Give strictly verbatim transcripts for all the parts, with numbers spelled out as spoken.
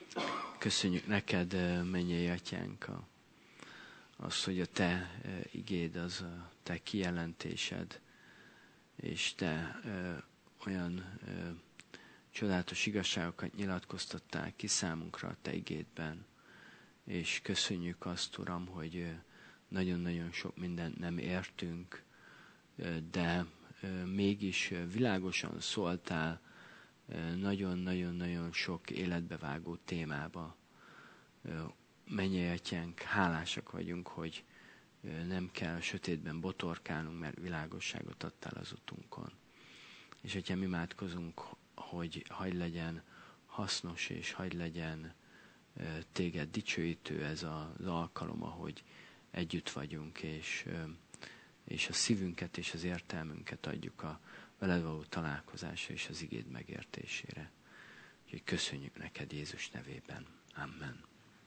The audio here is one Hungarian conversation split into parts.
Köszönjük neked, mennyei atyánk, az, hogy a te igéd, az a te kijelentésed, és te ö, olyan ö, csodálatos igazságokat nyilatkoztattál ki számunkra a te igédben. És köszönjük azt, Uram, hogy ö, nagyon-nagyon sok mindent nem értünk, ö, de ö, mégis világosan szóltál ö, nagyon-nagyon-nagyon sok életbevágó témába. Ö, mennyei atyánk, hálásak vagyunk, hogy nem kell a sötétben botorkálnunk, mert világosságot adtál az utunkon. És hogyha mi imádkozunk, hogy hagy legyen hasznos, és hagy legyen téged dicsőítő ez az alkalom, ahogy együtt vagyunk, és, és a szívünket és az értelmünket adjuk a veled való találkozásra és az igéd megértésére. Úgyhogy köszönjük neked Jézus nevében. Amen.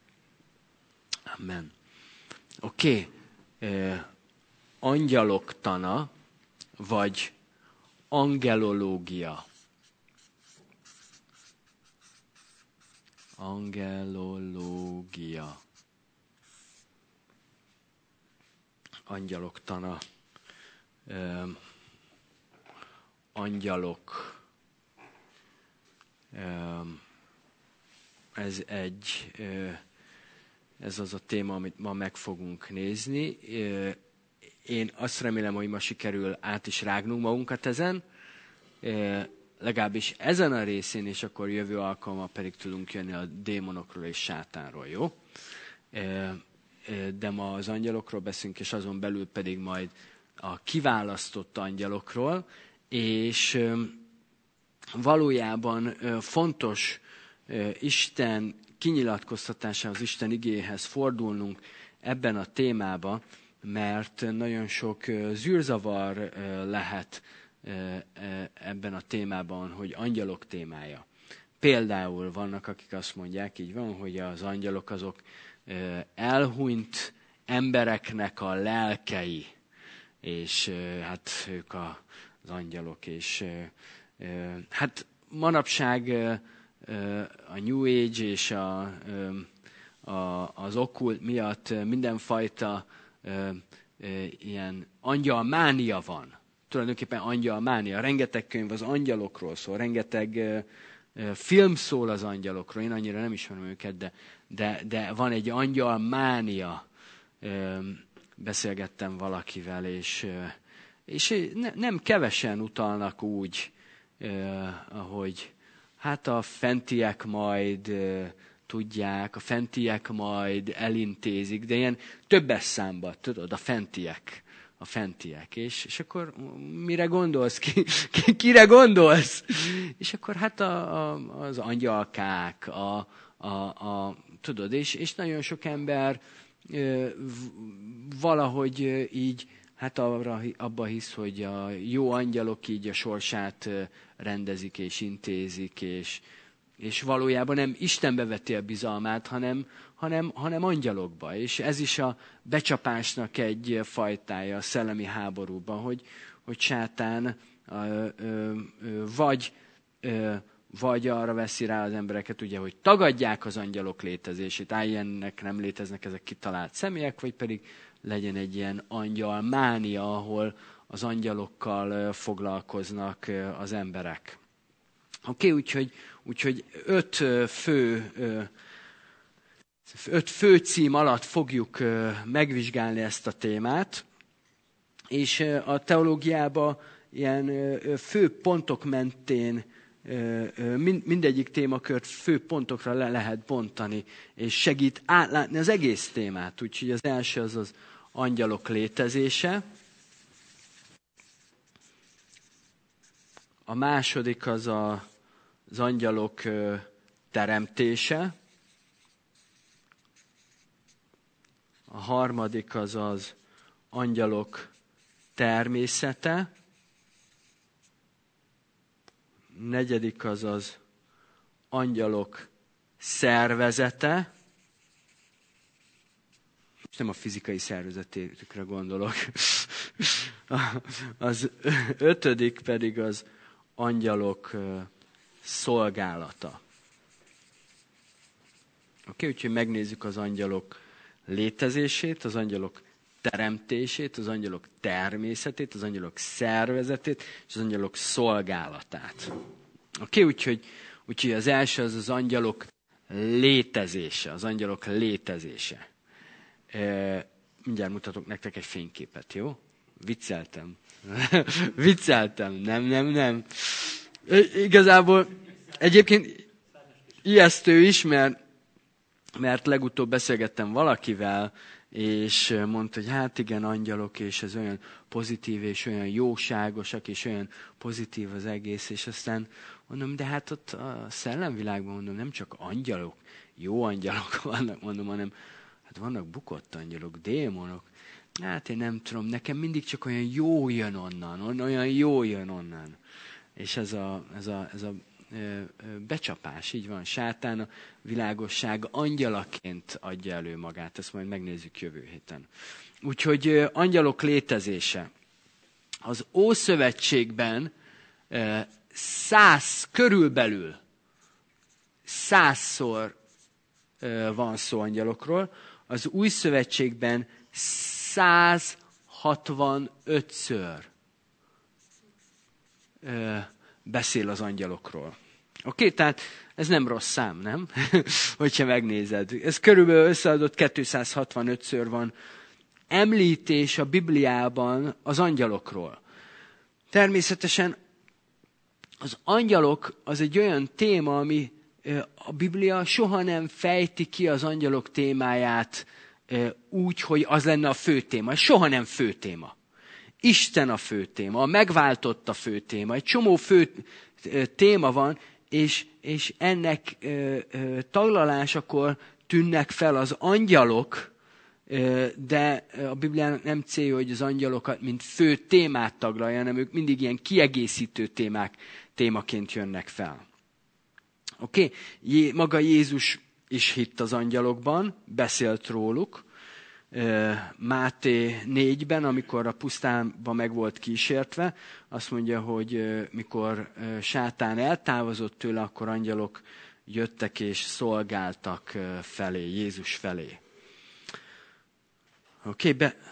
Amen. Oké. Okay. Uh, angyaloktana, vagy angelológia. Angelológia. Angyaloktana. Uh, angyalok. Uh, ez egy... Uh, Ez az a téma, amit ma meg fogunk nézni. Én azt remélem, hogy ma sikerül át is rágnunk magunkat ezen. Legalábbis ezen a részén, és akkor jövő alkalommal pedig tudunk jönni a démonokról és sátánról, jó? De ma az angyalokról beszélünk, és azon belül pedig majd a kiválasztott angyalokról. És valójában fontos Isten kinyilatkoztatásához, Isten igéhez fordulnunk ebben a témában, mert nagyon sok zűrzavar lehet ebben a témában, hogy angyalok témája. Például vannak, akik azt mondják, így van, hogy az angyalok azok elhunyt embereknek a lelkei, és hát ők az angyalok, és hát manapság a New Age és a, a, az okkult miatt mindenfajta ilyen angyalmánia van. Tulajdonképpen angyalmánia. Rengeteg könyv az angyalokról szól, rengeteg film szól az angyalokról. Én annyira nem ismerem őket, de, de, de van egy angyalmánia. Beszélgettem valakivel, és, és ne, nem kevesen utalnak úgy, ahogy hát a fentiek majd uh, tudják, a fentiek majd elintézik, de ilyen többes számba, tudod, a fentiek, a fentiek. És, és akkor mire gondolsz? Ki, ki, kire gondolsz? És akkor hát a, a, az angyalkák, a, a, a, tudod, és, és nagyon sok ember uh, valahogy uh, így, hát arra, abba hisz, hogy a jó angyalok így a sorsát rendezik és intézik, és, és valójában nem Istenbe veti a bizalmát, hanem, hanem, hanem angyalokba. És ez is a becsapásnak egy fajtája a szellemi háborúban, hogy, hogy sátán ö, ö, ö, vagy, ö, vagy arra veszi rá az embereket, ugye, hogy tagadják az angyalok létezését, á, ilyennek nem léteznek ezek kitalált személyek, vagy pedig legyen egy ilyen angyalmánia, ahol az angyalokkal foglalkoznak az emberek. Oké, okay, úgyhogy, úgyhogy öt fő, öt fő cím alatt fogjuk megvizsgálni ezt a témát, és a teológiában ilyen fő pontok mentén mindegyik témakört fő pontokra le lehet bontani, és segít átlátni az egész témát. Úgyhogy az első az az angyalok létezése. A második az a, az angyalok teremtése. A harmadik az az angyalok természete. Negyedik az az angyalok szervezete. És nem a fizikai szervezetükre gondolok. Az ötödik pedig az angyalok szolgálata. okay? Úgyhogy megnézzük az angyalok létezését, az angyalok teremtését, az angyalok természetét, az angyalok szervezetét, és az angyalok szolgálatát. Oké, okay? úgyhogy, úgyhogy az első az az angyalok létezése, az angyalok létezése. E, mindjárt mutatok nektek egy fényképet, jó? Vicceltem. Vicceltem, nem, nem, nem. E, igazából egyébként ijesztő is, mert, mert legutóbb beszélgettem valakivel, és mondta, hogy hát igen, angyalok, és ez olyan pozitív, és olyan jóságosak, és olyan pozitív az egész, és aztán mondom, de hát ott a szellemvilágban mondom, nem csak angyalok, jó angyalok vannak, mondom, hanem hát vannak bukott angyalok, démonok. Hát én nem tudom, nekem mindig csak olyan jó jön onnan, olyan jó jön onnan. És ez a, ez a, ez a becsapás, így van, sátán a világosság angyalaként adja elő magát, ezt majd megnézzük jövő héten. Úgyhogy angyalok létezése. Az Ószövetségben száz, körülbelül százszor van szó angyalokról, az Új Szövetségben száz hatvanötször beszél az angyalokról. Oké, okay, tehát ez nem rossz szám, nem? Hogyha megnézed. Ez körülbelül összeadott kétszázhatvanötször van említés a Bibliában az angyalokról. Természetesen az angyalok az egy olyan téma, ami a Biblia soha nem fejti ki az angyalok témáját úgy, hogy az lenne a fő téma. Soha nem fő téma. Isten a fő téma, a megváltott a fő téma. Egy csomó fő téma van, és, és ennek ö, ö, taglalásakor tűnnek fel az angyalok, ö, de a Bibliának nem célja, hogy az angyalokat mint fő témát taglalja, hanem ők mindig ilyen kiegészítő témák, témaként jönnek fel. Oké? Okay? Maga Jézus is hitt az angyalokban, beszélt róluk. Máté négyben, amikor a pusztánba meg volt kísértve, azt mondja, hogy mikor sátán eltávozott tőle, akkor angyalok jöttek és szolgáltak felé, Jézus felé. Oké, okay, be...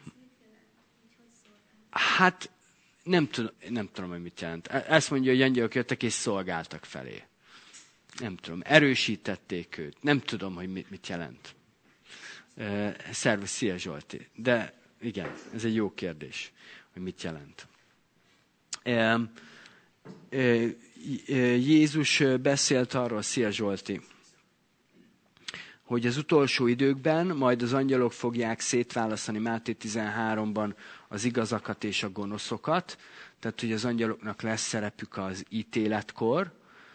Hát nem tudom, nem tudom, hogy mit jelent. Ezt mondja, hogy angyalok jöttek és szolgáltak felé. Nem tudom, erősítették őt. Nem tudom, hogy mit, mit jelent. Szervusz, szia Zsolti. De igen, ez egy jó kérdés, hogy mit jelent. Jézus beszélt arról, szia Zsolti, hogy az utolsó időkben majd az angyalok fogják szétválasztani Máté tizenháromban az igazakat és a gonoszokat, tehát hogy az angyaloknak lesz szerepük az ítéletkor.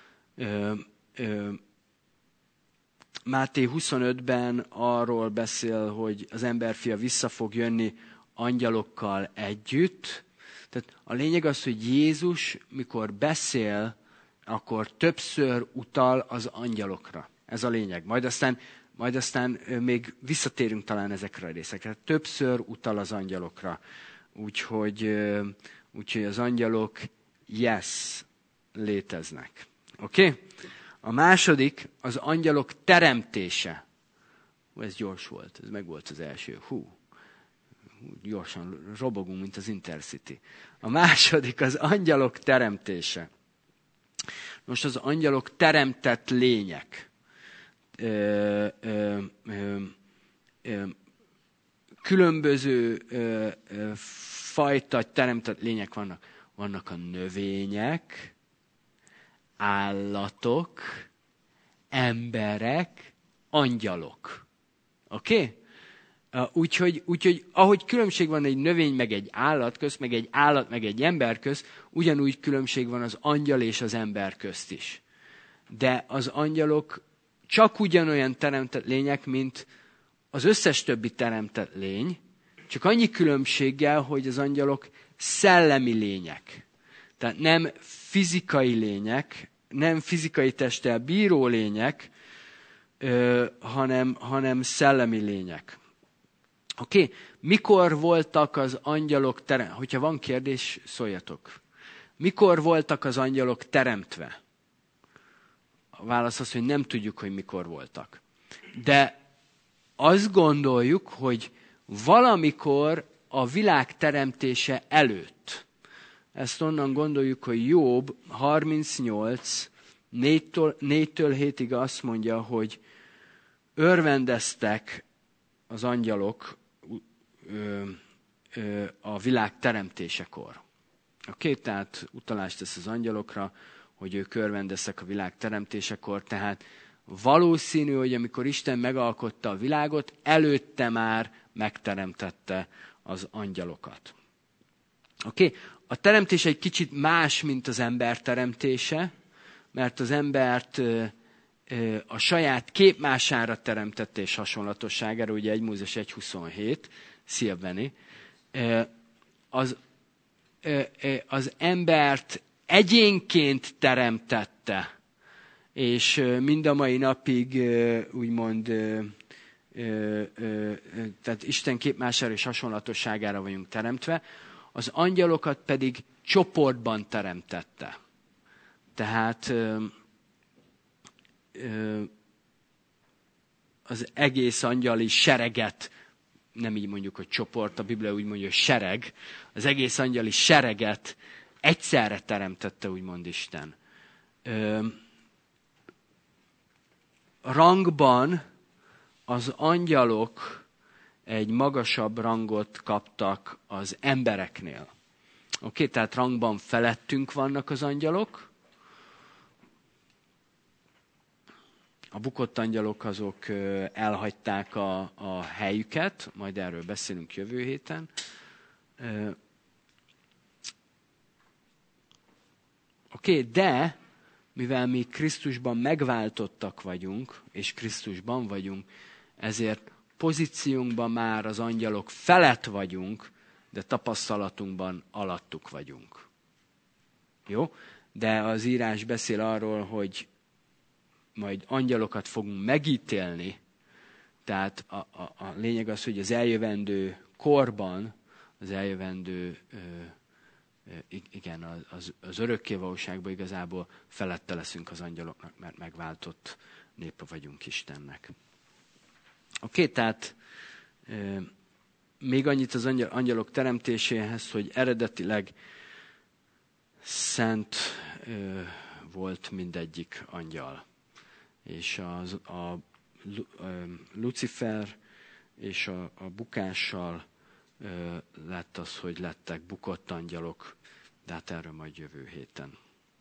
Máté huszonötben arról beszél, hogy az emberfia vissza fog jönni angyalokkal együtt. Tehát a lényeg az, hogy Jézus, mikor beszél, akkor többször utal az angyalokra. Ez a lényeg. Majd aztán, majd aztán még visszatérünk talán ezekre a részekre. Többször utal az angyalokra. Úgyhogy, úgyhogy az angyalok, yes, léteznek. Oké? Okay? A második az angyalok teremtése. Ez gyors volt, ez meg volt az első. Hú, gyorsan robogunk, mint az Intercity. A második az angyalok teremtése. Most az angyalok teremtett lények. Ö, ö, ö, ö, különböző ö, ö, fajta teremtett lények vannak. Vannak a növények, állatok, emberek, angyalok. Oké? Okay? Úgyhogy, úgyhogy ahogy különbség van egy növény meg egy állat közt, meg egy állat meg egy ember közt, ugyanúgy különbség van az angyal és az ember közt is. De az angyalok csak ugyanolyan teremtett lények, mint az összes többi teremtett lény, csak annyi különbséggel, hogy az angyalok szellemi lények. Tehát nem fizikai lények, nem fizikai testtel bíró lények, ö, hanem, hanem szellemi lények. Oké? Okay? Mikor voltak az angyalok teremtve? Hogyha van kérdés, szóljatok. Mikor voltak az angyalok teremtve? A válasz az, hogy nem tudjuk, hogy mikor voltak. De azt gondoljuk, hogy valamikor a világ teremtése előtt, ezt onnan gondoljuk, hogy Jobb harmincnyolc, négytől hétig azt mondja, hogy örvendeztek az angyalok ö, ö, a világ teremtésekor. Oké, okay? Tehát utalást tesz az angyalokra, hogy ők örvendeztek a világ teremtésekor, tehát valószínű, hogy amikor Isten megalkotta a világot, előtte már megteremtette az angyalokat. Oké? Okay? A teremtés egy kicsit más, mint az ember teremtése, mert az embert ö, ö, a saját képmására teremtette és hasonlatosságára, ugye egy Mózes egy huszonhét, szia Benni, ö, az, ö, ö, az embert egyénként teremtette, és ö, mind a mai napig ö, úgymond ö, ö, ö, tehát Isten képmására és hasonlatosságára vagyunk teremtve, az angyalokat pedig csoportban teremtette. Tehát ö, ö, az egész angyali sereget, nem így mondjuk, hogy csoport, a Biblia úgy mondja, hogy sereg, az egész angyali sereget egyszerre teremtette, úgymond Isten. Ö, rangban az angyalok egy magasabb rangot kaptak az embereknél. Oké, okay, tehát rangban felettünk vannak az angyalok. A bukott angyalok azok elhagyták a, a helyüket, majd erről beszélünk jövő héten. Oké, okay, de mivel mi Krisztusban megváltottak vagyunk, és Krisztusban vagyunk, ezért pozíciónkban már az angyalok felett vagyunk, de tapasztalatunkban alattuk vagyunk. Jó? De az írás beszél arról, hogy majd angyalokat fogunk megítélni, tehát a, a, a lényeg az, hogy az eljövendő korban, az eljövendő, ö, ö, igen, az, az örökkévalóságban igazából felette leszünk az angyaloknak, mert megváltott népe vagyunk Istennek. Oké, okay, tehát ö, még annyit az angyal, angyalok teremtéséhez, hogy eredetileg szent ö, volt mindegyik angyal. És az, a, a Lucifer és a, a bukással ö, lett az, hogy lettek bukott angyalok, de hát erről majd jövő héten.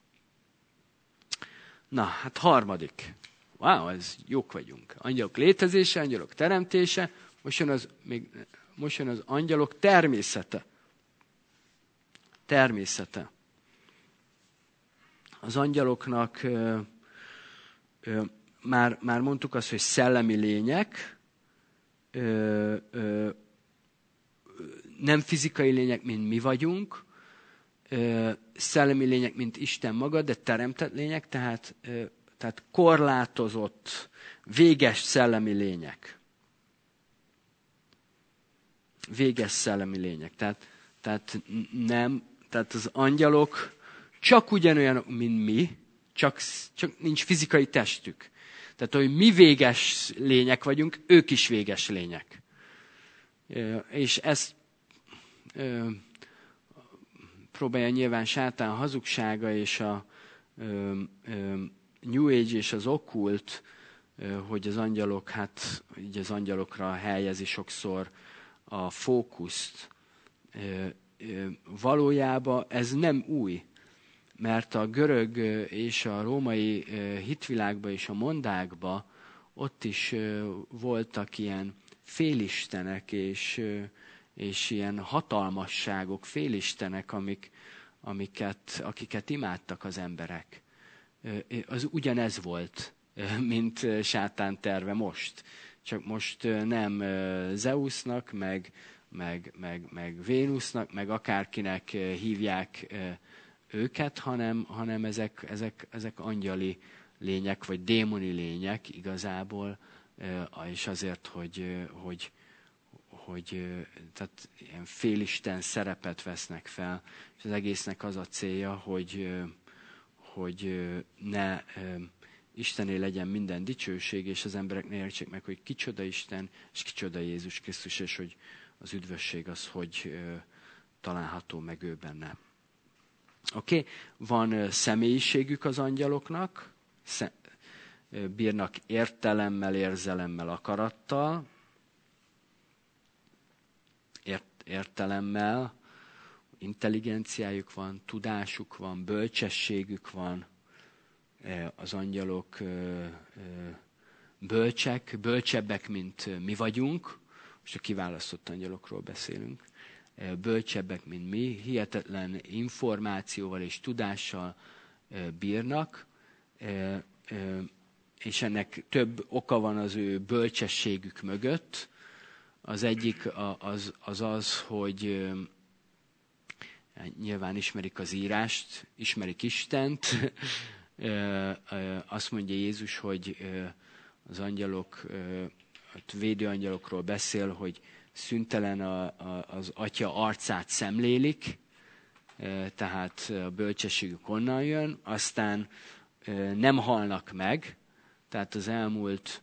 Na, hát harmadik. Wow, ez jók vagyunk. Angyalok létezése, angyalok teremtése, most jön az, még, most jön az angyalok természete. Természete. Az angyaloknak ö, ö, Már, már mondtuk azt, hogy szellemi lények, ö, ö, nem fizikai lények, mint mi vagyunk, ö, szellemi lények, mint Isten maga, de teremtett lények, tehát, ö, tehát korlátozott, véges szellemi lények. Véges szellemi lények. Tehát, tehát nem, tehát az angyalok csak ugyanolyanok, mint mi, csak, csak nincs fizikai testük. Tehát, hogy mi véges lények vagyunk, ők is véges lények. És ezt ö, próbálja nyilván sátán hazugsága, és a ö, ö, New Age és az okkult, ö, hogy az angyalok, hát így az angyalokra helyezi sokszor a fókuszt. Ö, ö, valójában ez nem új. Mert a görög és a római hitvilágban és a mondákban ott is voltak ilyen félistenek és, és ilyen hatalmasságok, félistenek, amik, amiket, akiket imádtak az emberek. Az ugyanez volt, mint sátán terve most. Csak most nem Zeusnak, meg, meg, meg, meg Vénusznak, meg akárkinek hívják őket, hanem, hanem ezek, ezek, ezek angyali lények, vagy démoni lények igazából, és azért, hogy, hogy, hogy tehát ilyen félisten szerepet vesznek fel, és az egésznek az a célja, hogy, hogy ne Istené legyen minden dicsőség, és az emberek ne értsék meg, hogy kicsoda Isten, és kicsoda Jézus Krisztus, és hogy az üdvösség az, hogy ö, található meg ő benne. Oké? Okay? Van ö, személyiségük az angyaloknak, sze, ö, bírnak értelemmel, érzelemmel, akarattal, ért, értelemmel, intelligenciájuk van, tudásuk van, bölcsességük van, az angyalok bölcsek, bölcsebbek, mint mi vagyunk, most a kiválasztott angyalokról beszélünk, bölcsebbek, mint mi, hihetetlen információval és tudással bírnak, és ennek több oka van az ő bölcsességük mögött. Az egyik az az, az hogy nyilván ismerik az írást, ismerik Istent. Azt mondja Jézus, hogy az angyalok, védőangyalokról beszél, hogy szüntelen a, a, az Atya arcát szemlélik, tehát a bölcsességük onnan jön, aztán nem halnak meg, tehát az elmúlt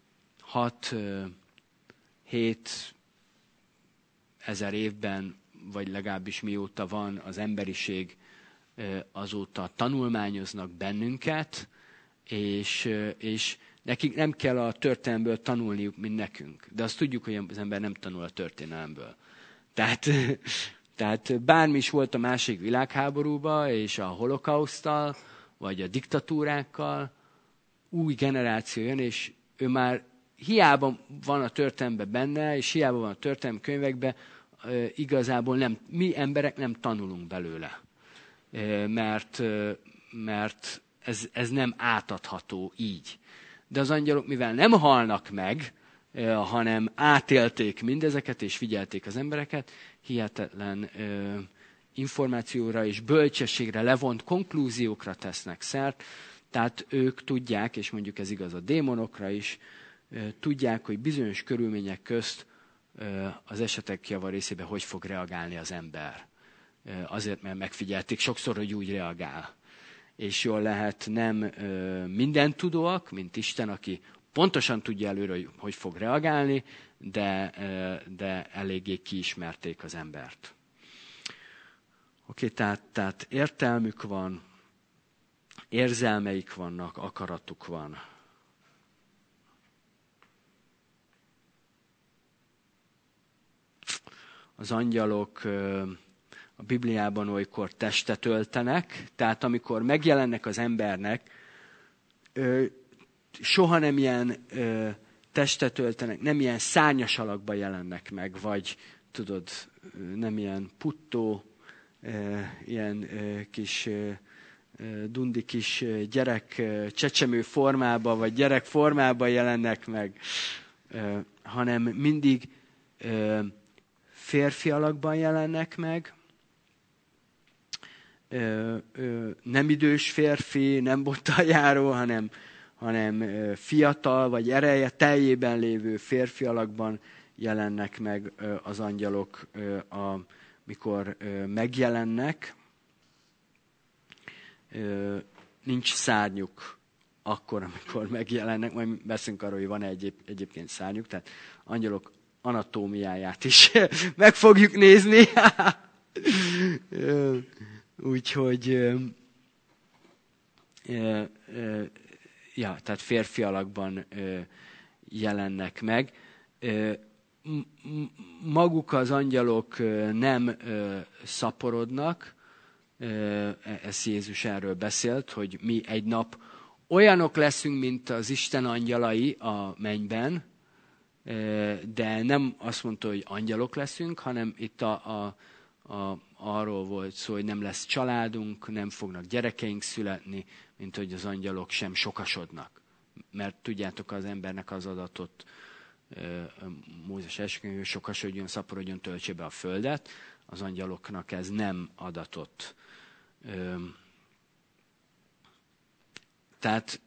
hat-hét ezer évben, vagy legalábbis mióta van az emberiség, azóta tanulmányoznak bennünket, és, és nekik nem kell a történelemből tanulniuk, mint nekünk. De azt tudjuk, hogy az ember nem tanul a történelemből. Tehát, tehát bármi is volt a második világháborúban, és a holokauszttal, vagy a diktatúrákkal, új generáció jön, és ő már hiába van a történelemben benne, és hiába van a történelmi könyvekben, igazából nem, mi emberek nem tanulunk belőle. Mert, mert ez, ez nem átadható így. De az angyalok, mivel nem halnak meg, hanem átélték mindezeket, és figyelték az embereket, hihetetlen információra és bölcsességre levont konklúziókra tesznek szert, tehát ők tudják, és mondjuk ez igaz a démonokra is, tudják, hogy bizonyos körülmények közt az esetek javarészében hogy fog reagálni az ember. Azért, mert megfigyelték sokszor, hogy úgy reagál. És jól lehet nem minden tudóak, mint Isten, aki pontosan tudja előre, hogy hogy fog reagálni, de, de eléggé kiismerték az embert. Oké, tehát, tehát értelmük van, érzelmeik vannak, akaratuk van. Az angyalok a Bibliában olykor testet öltenek, tehát amikor megjelennek az embernek, soha nem ilyen testet öltenek, nem ilyen szárnyas alakba jelennek meg, vagy tudod, nem ilyen puttó, ilyen kis dundi kis gyerek csecsemő formába, vagy gyerek formába jelennek meg, hanem mindig férfi alakban jelennek meg, nem idős férfi, nem bottal járó, hanem, hanem fiatal, vagy ereje teljében lévő férfi alakban jelennek meg az angyalok, amikor megjelennek. Nincs szárnyuk akkor, amikor megjelennek, majd beszélünk arról, hogy van-e egyéb, egyébként szárnyuk, tehát angyalok anatómiáját is meg fogjuk nézni. Úgyhogy ja, tehát férfi alakban jelennek meg. Maguk az angyalok nem szaporodnak, ez Jézus erről beszélt, hogy mi egy nap olyanok leszünk, mint az Isten angyalai a mennyben, de nem azt mondta, hogy angyalok leszünk, hanem itt a, a, a, arról volt szó, hogy nem lesz családunk, nem fognak gyerekeink születni, mint hogy az angyalok sem sokasodnak. Mert tudjátok, az embernek az adatot, Mózes első könyvében, sokasodjon, szaporodjon, töltse be a földet, az angyaloknak ez nem adatott. Tehát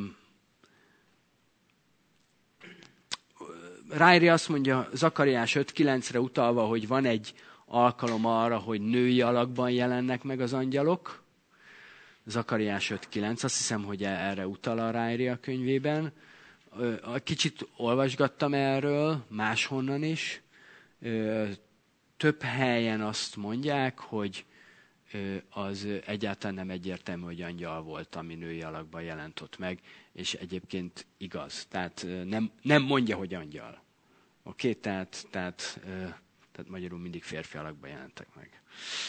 Rájri azt mondja Zakariás öt kilencre utalva, hogy van egy alkalom arra, hogy női alakban jelennek meg az angyalok. Zakariás öt kilenc, azt hiszem, hogy erre utal a Ryrie a könyvében. Kicsit olvasgattam erről, máshonnan is. Több helyen azt mondják, hogy az egyáltalán nem egyértelmű, hogy angyal volt, ami női alakban jelent ott meg, és egyébként igaz. Tehát nem, nem mondja, hogy angyal. Oké, okay? tehát, tehát, tehát magyarul mindig férfi alakban jelentek meg.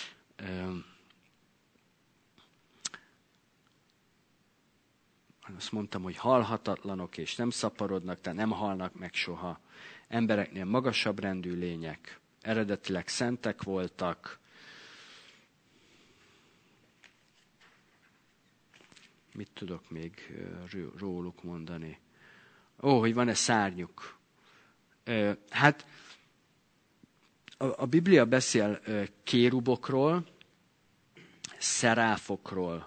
Azt mondtam, hogy halhatatlanok és nem szaporodnak, tehát nem halnak meg soha. Embereknél magasabb rendű lények, eredetileg szentek voltak. Mit tudok még róluk mondani? Ó, hogy van-e szárnyuk? Hát a, a Biblia beszél kérubokról, szeráfokról.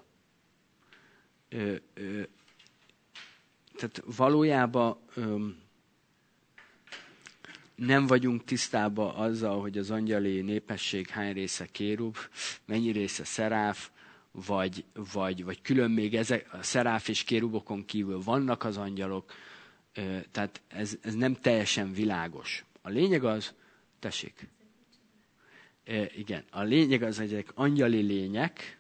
Tehát valójában nem vagyunk tisztában azzal, hogy az angyali népesség hány része kérub, mennyi része szeráf, vagy, vagy, vagy külön még ezek, a szeráf és kérubokon kívül vannak az angyalok, tehát ez, ez nem teljesen világos. A lényeg az, tessék, igen, a lényeg az, hogy ezek angyali lények,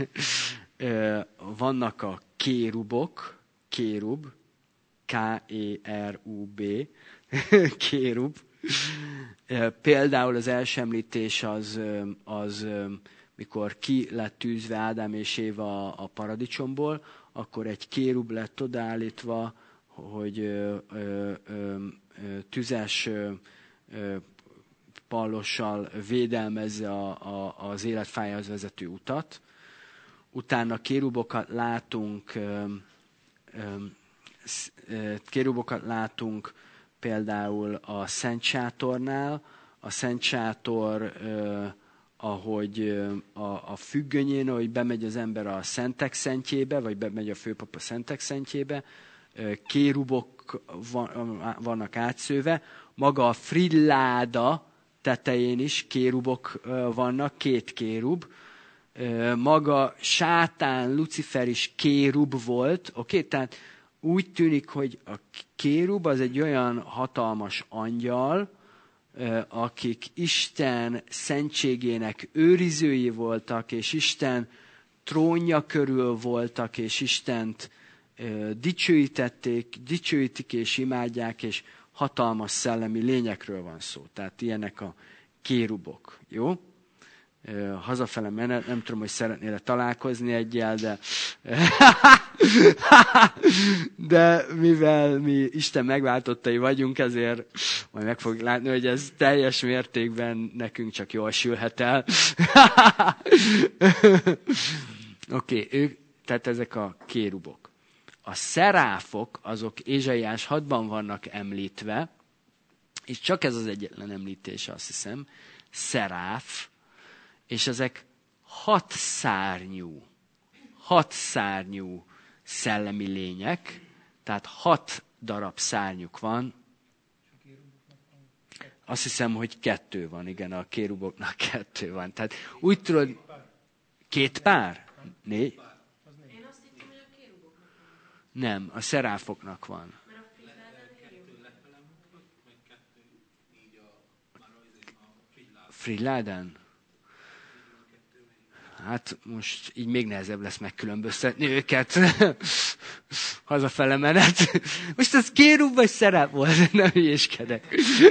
vannak a kérubok, kérub, K E R U B, kérub. Például az első említés az, az mikor ki lett tűzve Ádám és Éva a paradicsomból, akkor egy kérub lett odaállítva, hogy ö, ö, ö, tüzes ö, pallossal védelmezze a, a, az életfájához vezető utat. Utána kérubokat látunk, ö, ö, kérubokat látunk például a Szent Sátornál. A Szent Sátor, ö, ahogy a, a függönyén, ahogy bemegy az ember a Szentek Szentjébe, vagy bemegy a főpap a Szentek Szentjébe, kérubok van, vannak átszőve. Maga a frilláda tetején is kérubok vannak, két kérub. Maga sátán, Lucifer is kérub volt, oké? Okay? Tehát úgy tűnik, hogy a kérub az egy olyan hatalmas angyal, akik Isten szentségének őrizői voltak, és Isten trónja körül voltak, és Istent dicsőítették, dicsőítik és imádják, és hatalmas szellemi lényekről van szó. Tehát ilyenek a kérubok. Jó? Hazafele menet, nem tudom, hogy szeretnél találkozni egyel, de de mivel mi Isten megváltottai vagyunk, ezért majd meg fogjuk látni, hogy ez teljes mértékben nekünk csak jól sülhet el. Oké, okay, ők, tehát ezek a kérubok. A szeráfok, azok Ézsaiás hatban vannak említve, és csak ez az egyetlen említés, azt hiszem, szeráf, és ezek hat szárnyú, hat szárnyú szellemi lények, tehát hat darab szárnyuk van. Azt hiszem, hogy kettő van, igen, a kéruboknak kettő van. Tehát úgy tudod, két pár? Négy? Én azt hittem, hogy a kéruboknak van. Nem, a szeráfoknak van. Mert a Friláden? Hát most így még nehezebb lesz megkülönböztetni őket. Hazafele menet. Most az kérub vagy szeráp volt? Nem hülyéskedek.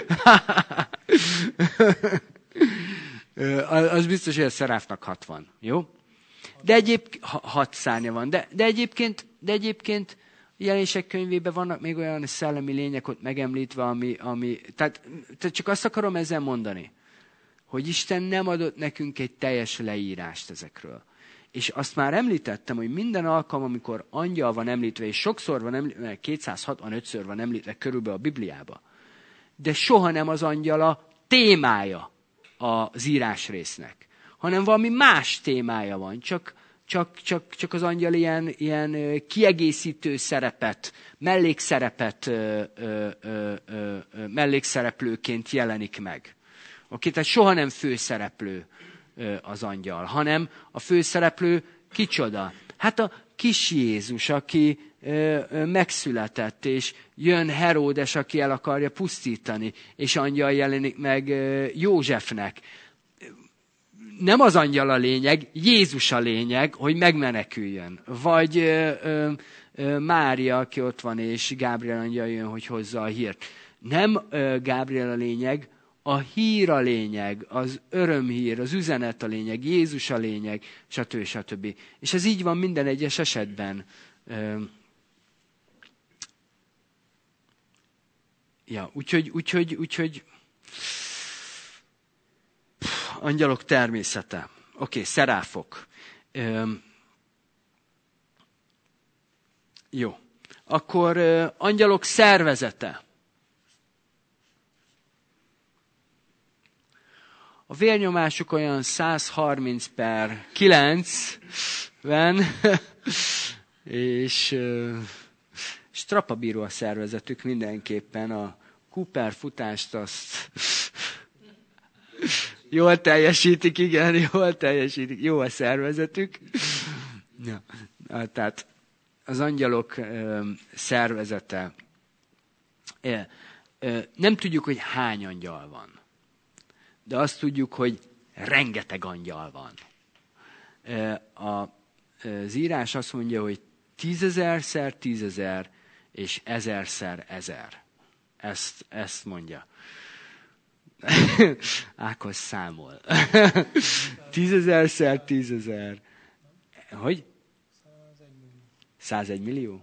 Az biztos, hogy a szeráfnak hat van. Jó? De egyébként hat szárnya van. De, de egyébként, de egyébként Jelenések könyvében vannak még olyan szellemi lények ott megemlítve, ami, ami tehát, tehát csak azt akarom ezzel mondani, hogy Isten nem adott nekünk egy teljes leírást ezekről. És azt már említettem, hogy minden alkalom, amikor angyal van említve, és sokszor van említve, kétszázhatvanötször van említve körülbelül a Bibliába, de soha nem az angyal a témája az írásrésznek, hanem valami más témája van, csak, csak, csak, csak az angyal ilyen, ilyen kiegészítő szerepet, mellékszerepet, ö, ö, ö, ö, mellékszereplőként jelenik meg. Oké, tehát soha nem főszereplő az angyal, hanem a főszereplő kicsoda? Hát a kis Jézus, aki ö, ö, megszületett, és jön Heródes, aki el akarja pusztítani, és angyal jelenik meg ö, Józsefnek. Nem az angyal a lényeg, Jézus a lényeg, hogy megmeneküljön. Vagy ö, ö, ö, Mária, aki ott van, és Gábriel angyal jön, hogy hozza a hírt. Nem ö, Gábriel a lényeg, a hír a lényeg, az örömhír, az üzenet a lényeg, Jézus a lényeg, stb. stb. És ez így van minden egyes esetben. Ö, ja, úgyhogy, úgyhogy, úgyhogy angyalok természete. Oké, okay, szeráfok. Ö, jó. Akkor ö, angyalok szervezete. A vérnyomásuk olyan száz harminc per kilencven, és ö, strapabíró a szervezetük mindenképpen. A Cooper futást azt jól teljesítik, igen, jól teljesítik, jó a szervezetük. Ja, tehát az angyalok ö, szervezete. Ö, ö, nem tudjuk, hogy hány angyal van. De azt tudjuk, hogy rengeteg angyal van. Ö, a, az írás azt mondja, hogy tízezerszer tízezer és ezerszer ezer. Ezt, ezt mondja. Ákos számol. Tízezerszer tízezer. Hogy? Százegy millió?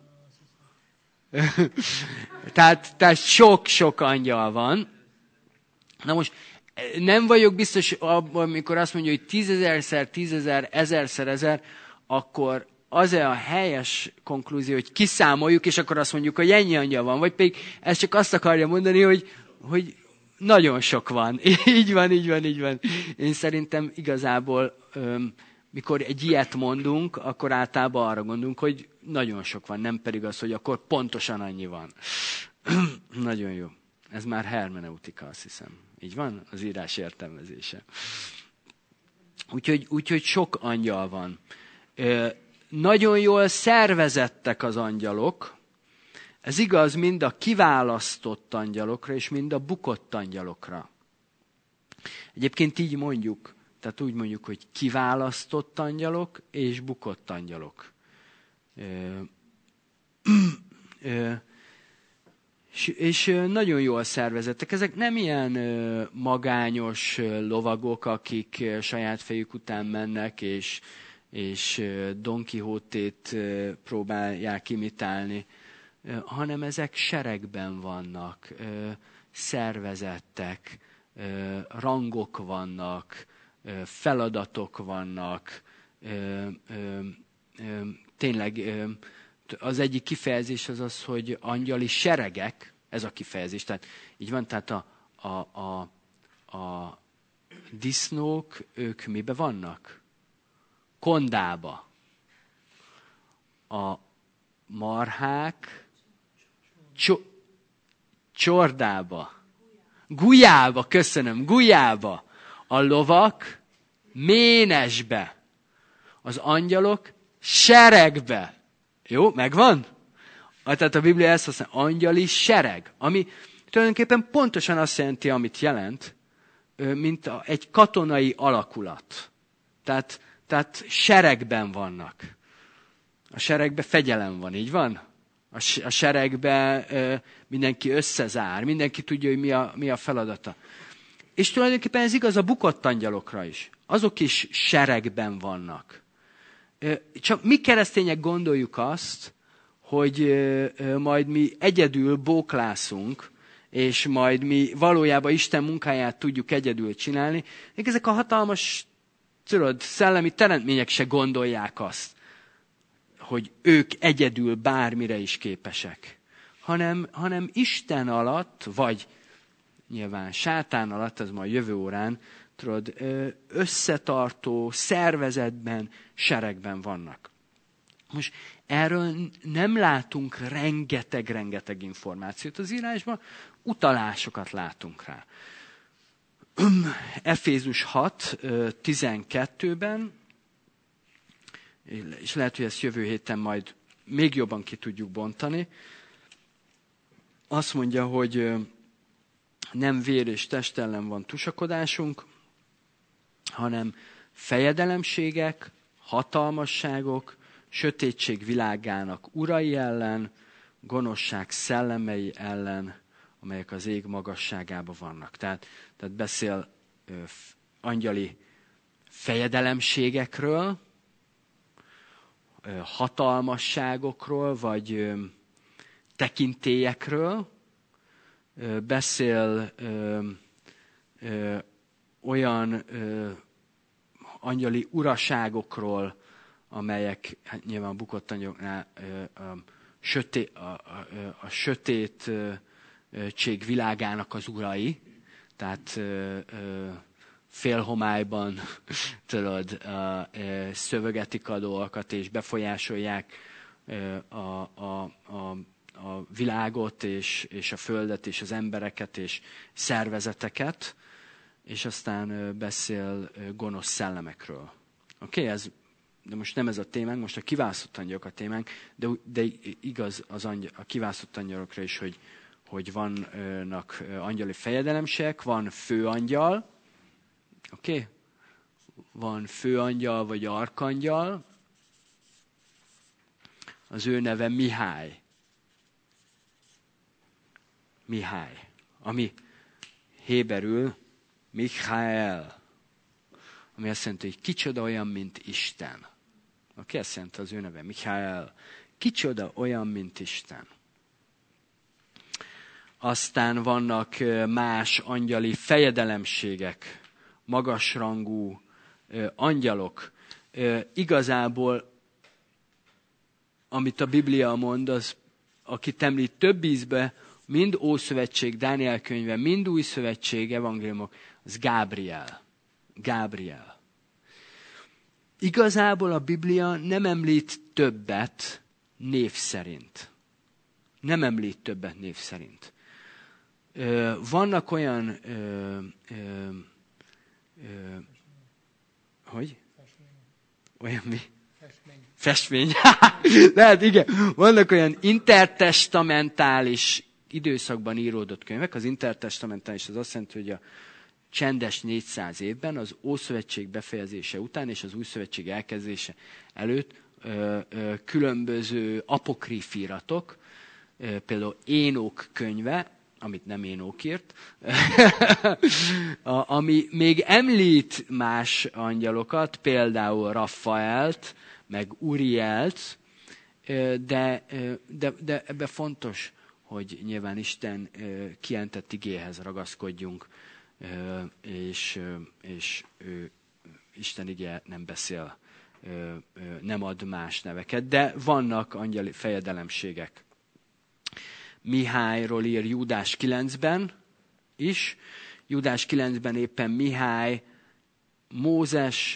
tehát, tehát sok-sok angyal van. Na most nem vagyok biztos abban, amikor azt mondja, hogy tízezerszer tízezer, ezerszer ezer, akkor az-e a helyes konklúzió, hogy kiszámoljuk, és akkor azt mondjuk, hogy ennyi angyal van. Vagy pedig ez csak azt akarja mondani, hogy, hogy nagyon sok van. Így van, így van, így van. Én szerintem igazából, mikor egy ilyet mondunk, akkor általában arra gondolunk, hogy nagyon sok van, nem pedig az, hogy akkor pontosan annyi van. Nagyon jó. Ez már hermeneutika, azt hiszem. Így van? Az írás értelmezése. Úgyhogy, úgyhogy sok angyal van. Nagyon jól szervezettek az angyalok. Ez igaz mind a kiválasztott angyalokra, és mind a bukott angyalokra. Egyébként így mondjuk, tehát úgy mondjuk, hogy kiválasztott angyalok és bukott angyalok. Ö, ö, és nagyon jól szervezettek. Ezek nem ilyen ö, magányos lovagok, akik saját fejük után mennek, és, és Don Quixote-t próbálják imitálni, hanem ezek seregben vannak, szervezettek, rangok vannak, feladatok vannak. Tényleg az egyik kifejezés az az, hogy angyali seregek, ez a kifejezés. Tehát így van, tehát a, a, a, a disznók, ők mibe vannak? Kondába. A marhák Cso- csordába. Gulyába, köszönöm, gulyába. A lovak ménesbe. Az angyalok seregbe. Jó, megvan? Tehát a Biblia ezt használja, angyali sereg. Ami tulajdonképpen pontosan azt jelenti, amit jelent, mint egy katonai alakulat. Tehát, tehát seregben vannak. A seregben fegyelem van, így van? A seregbe mindenki összezár, mindenki tudja, hogy mi a, mi a feladata. És tulajdonképpen ez igaz a bukott angyalokra is. Azok is seregben vannak. Csak mi keresztények gondoljuk azt, hogy majd mi egyedül bóklászunk, és majd mi valójában Isten munkáját tudjuk egyedül csinálni. Még ezek a hatalmas, tudod, szellemi teremtmények se gondolják azt, hogy ők egyedül bármire is képesek, hanem, hanem Isten alatt, vagy nyilván sátán alatt, az majd jövő órán, tudod, összetartó szervezetben, seregben vannak. Most erről nem látunk rengeteg-rengeteg információt az írásban, utalásokat látunk rá. Efézus hat tizenkettőben és lehet, hogy ezt jövő héten majd még jobban ki tudjuk bontani. Azt mondja, hogy nem vér és test ellen van tusakodásunk, hanem fejedelemségek, hatalmasságok, sötétség világának urai ellen, gonoszság szellemei ellen, amelyek az ég magasságában vannak. Tehát, tehát beszél ö, angyali fejedelemségekről, ö, hatalmasságokról, vagy ö, tekintélyekről, ö, beszél ö, ö, olyan ö, angyali uraságokról, amelyek hát nyilván a bukott angyaloknál ö, ö, söté, a, a, a sötétség világának az urai, tehát ö, ö, félhomályban tudod, a, ö, szövegetik a dolgokat, és befolyásolják ö, a, a, a, a világot, és, és a földet, és az embereket, és szervezeteket, és aztán ö, beszél ö, gonosz szellemekről. Oké, okay? Ez de most nem ez a témánk, most a kiválasztott angyalok a témánk, de, de igaz az angyal, a kiválasztott angyalokra is, hogy, hogy vannak angyali fejedelemségek, van főangyal, oké? Okay? Van főangyal vagy arkangyal, az ő neve Mihály. Mihály, ami héberül Michael, ami azt jelenti, hogy kicsoda olyan, mint Isten. Aki azt jelenti az ő neve, Michael. Kicsoda olyan, mint Isten. Aztán vannak más angyali fejedelemségek, magasrangú angyalok. Igazából, amit a Biblia mond, az, akit említ több ízbe, mind Ószövetség, Dániel könyve, mind Új Szövetség, evangéliumok, az Gábriel. Gábriel. Igazából a Biblia nem említ többet név szerint. Nem említ többet név szerint. Ö, vannak olyan... Ö, ö, ö, hogy? Olyan mi? Festmény. Festmény. Lehet, igen. Vannak olyan intertestamentális időszakban íródott könyvek. Az intertestamentális az azt jelenti, hogy a csendes négyszáz évben, az Ószövetség befejezése után és az Új Szövetség elkezdése előtt ö, ö, különböző apokríf íratok, ö, például Énok könyve, amit nem Énok írt, ami még említ más angyalokat, például Raffaelt, meg Urielt, de, de, de ebben fontos, hogy nyilván Isten kijelentett igéhez ragaszkodjunk, és, és ő, Isten igé nem beszél, nem ad más neveket, de vannak angyali fejedelemségek. Mihályról ír Júdás kilencben is. Júdás kilencben éppen Mihály Mózes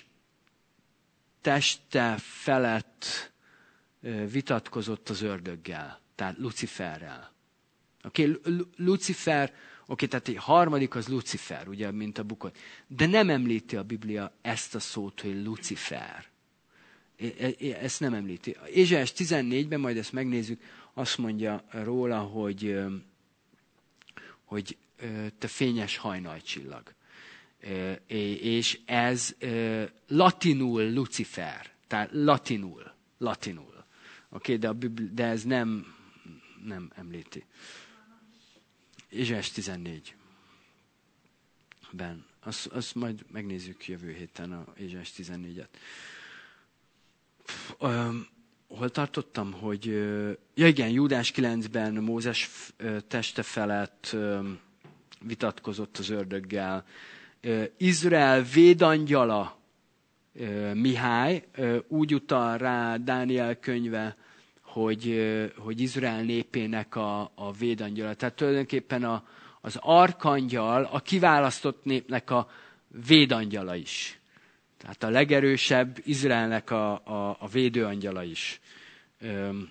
teste felett vitatkozott az ördöggel, tehát Luciferrel. Oké, okay, Lucifer, oké, okay, tehát egy harmadik az Lucifer, ugye, mint a bukott. De nem említi a Biblia ezt a szót, hogy Lucifer. Ezt nem említi. Ézsaiás tizennégyben, majd ezt megnézzük, azt mondja róla, hogy, hogy te fényes hajnalcsillag. És ez latinul Lucifer, tehát latinul, latinul. Oké, de, a Bibli, de ez nem, nem említi. Ézsaiás tizennégyben. Azt, azt majd megnézzük jövő héten, a Ézsaiás tizennégyet. Um, hol tartottam, hogy... Ja igen, Júdás kilencben Mózes teste felett vitatkozott az ördöggel. Izrael védangyala Mihály úgy utal rá Dániel könyve, hogy, hogy Izrael népének a, a védangyala. Tehát tulajdonképpen a, az arkangyal, a kiválasztott népnek a védangyala is. Tehát a legerősebb Izraelnek a, a, a védőangyala is. Öm,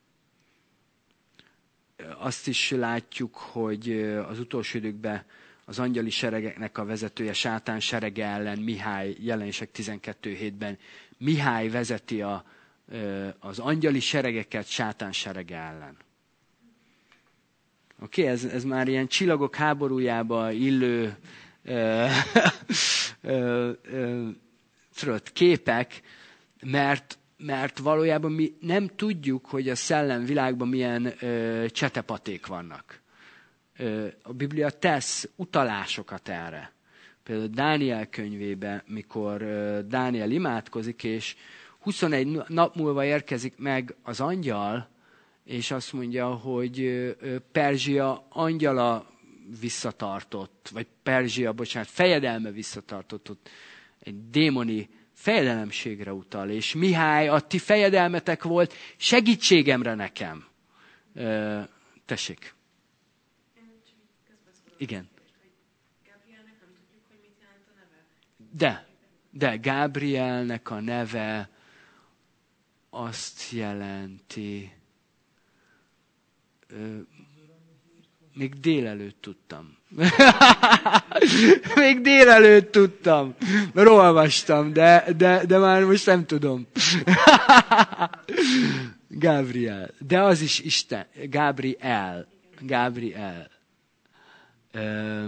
azt is látjuk, hogy az utolsó időkben az angyali seregeknek a vezetője Sátán serege ellen, Mihály, Jelenések tizenkettő hétben, Mihály vezeti a, az angyali seregeket Sátán serege ellen. Oké, okay, ez, ez már ilyen csillagok háborújába illő ö, ö, ö, tudod, képek, mert, mert valójában mi nem tudjuk, hogy a szellemvilágban milyen ö, csetepaték vannak. Ö, a Biblia tesz utalásokat erre. Például Dániel könyvében, mikor ö, Dániel imádkozik, és huszonegy nap múlva érkezik meg az angyal, és azt mondja, hogy Perzsia angyala visszatartott, vagy Perzsia, bocsánat, fejedelme visszatartott, ott egy démoni fejedelemségre utal, és Mihály, a ti fejedelmetek volt, segítségemre nekem. Tessék. Igen. De, de Gábrielnek a neve azt jelenti, még délelőtt tudtam. Még délelőtt tudtam. Mert olvastam, de, de, de már most nem tudom. Gabriel. De az is Isten. Gabriel. Gabriel. Ö,